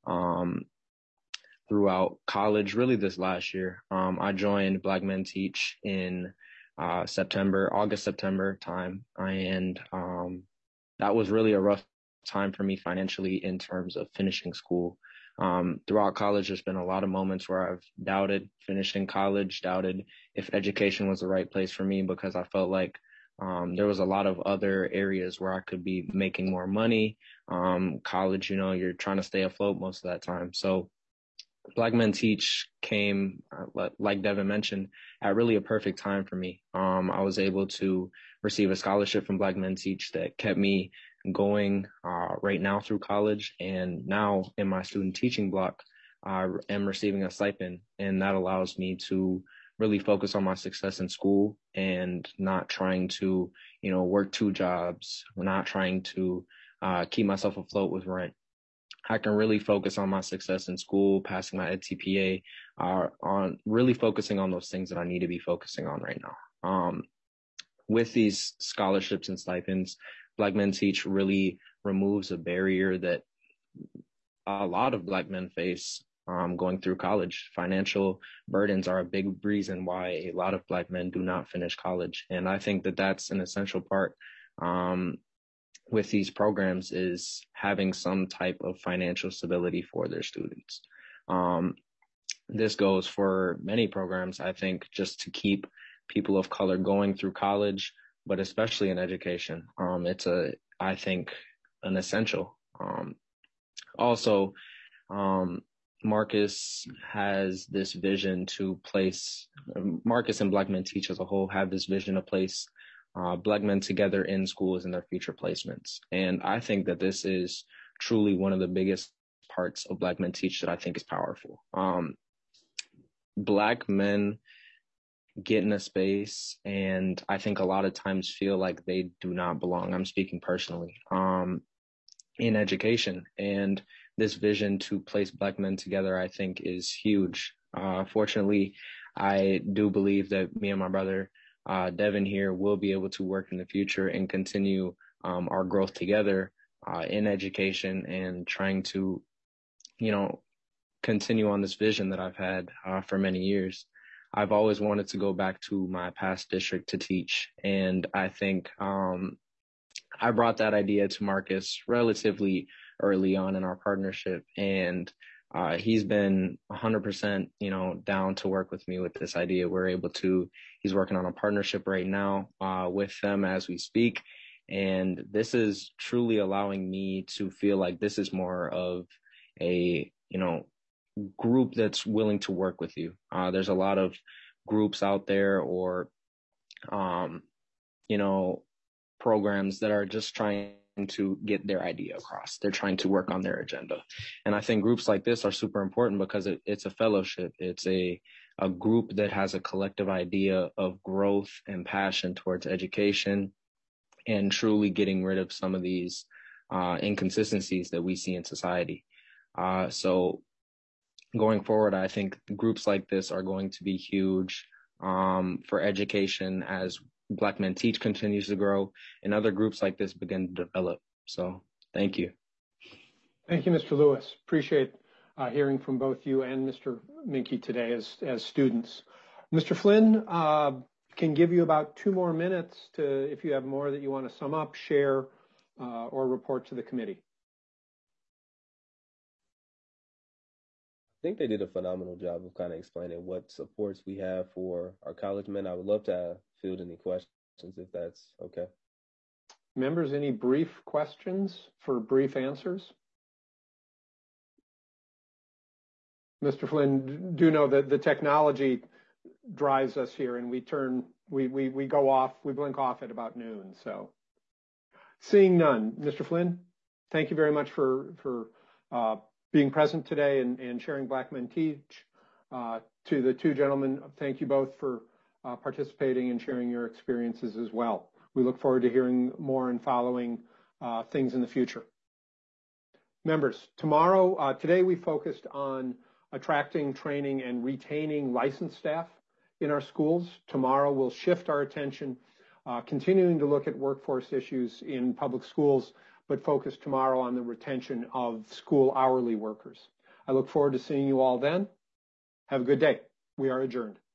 throughout college, really this last year. I joined Black Men Teach in August, September time. And that was really a rough time for me financially in terms of finishing school. Throughout college, there's been a lot of moments where I've doubted finishing college, doubted if education was the right place for me, because I felt like there was a lot of other areas where I could be making more money. College, you know, you're trying to stay afloat most of that time. So Black Men Teach came, like Devin mentioned, at really a perfect time for me. I was able to receive a scholarship from Black Men Teach that kept me going right now through college. And now in my student teaching block, I am receiving a stipend, and that allows me to really focus on my success in school and not trying to, work 2 jobs, not trying to keep myself afloat with rent. I can really focus on my success in school, passing my EdTPA, on really focusing on those things that I need to be focusing on right now. With these scholarships and stipends, Black Men Teach really removes a barrier that a lot of Black men face going through college. Financial burdens are a big reason why a lot of Black men do not finish college. And I think that that's an essential part with these programs, is having some type of financial stability for their students. This goes for many programs, I think, just to keep people of color going through college, but especially in education. It's I think, an essential. Also, Marcus has this vision to place, Marcus and Black Men Teach as a whole have this vision to place Black men together in schools and their future placements. And I think that this is truly one of the biggest parts of Black Men Teach that I think is powerful. Black men get in a space and I think a lot of times feel like they do not belong. I'm speaking personally, in education. And this vision to place Black men together, I think, is huge. Fortunately, I do believe that me and my brother, Devin here, will be able to work in the future and continue our growth together in education, and trying to, continue on this vision that I've had for many years. I've always wanted to go back to my past district to teach. And I think I brought that idea to Marcus relatively early on in our partnership. And he's been 100%, down to work with me with this idea. He's working on a partnership right now with them as we speak. And this is truly allowing me to feel like this is more of a, group that's willing to work with you. There's a lot of groups out there, or, programs that are just trying to get their idea across. They're trying to work on their agenda. And I think groups like this are super important because it's a fellowship. It's a group that has a collective idea of growth and passion towards education, and truly getting rid of some of these inconsistencies that we see in society. So going forward, I think groups like this are going to be huge for education as Black Men Teach continues to grow and other groups like this begin to develop. So thank you. Thank you, Mr. Lewis. Appreciate hearing from both you and Mr. Minke today as students. Mr. Flynn can give you about 2 more minutes if you have more that you want to sum up, share, or report to the committee. I think they did a phenomenal job of kind of explaining what supports we have for our college men. I would love to field any questions if that's okay. Members, any brief questions for brief answers? Mr. Flynn, do know that the technology drives us here, and we go off, we blink off at about noon. So seeing none, Mr. Flynn, thank you very much for being present today and sharing Black Men Teach. To the 2 gentlemen, thank you both for participating and sharing your experiences as well. We look forward to hearing more and following things in the future. Members, today we focused on attracting, training, and retaining licensed staff in our schools. Tomorrow we'll shift our attention, continuing to look at workforce issues in public schools, but focus tomorrow on the retention of school hourly workers. I look forward to seeing you all then. Have a good day. We are adjourned.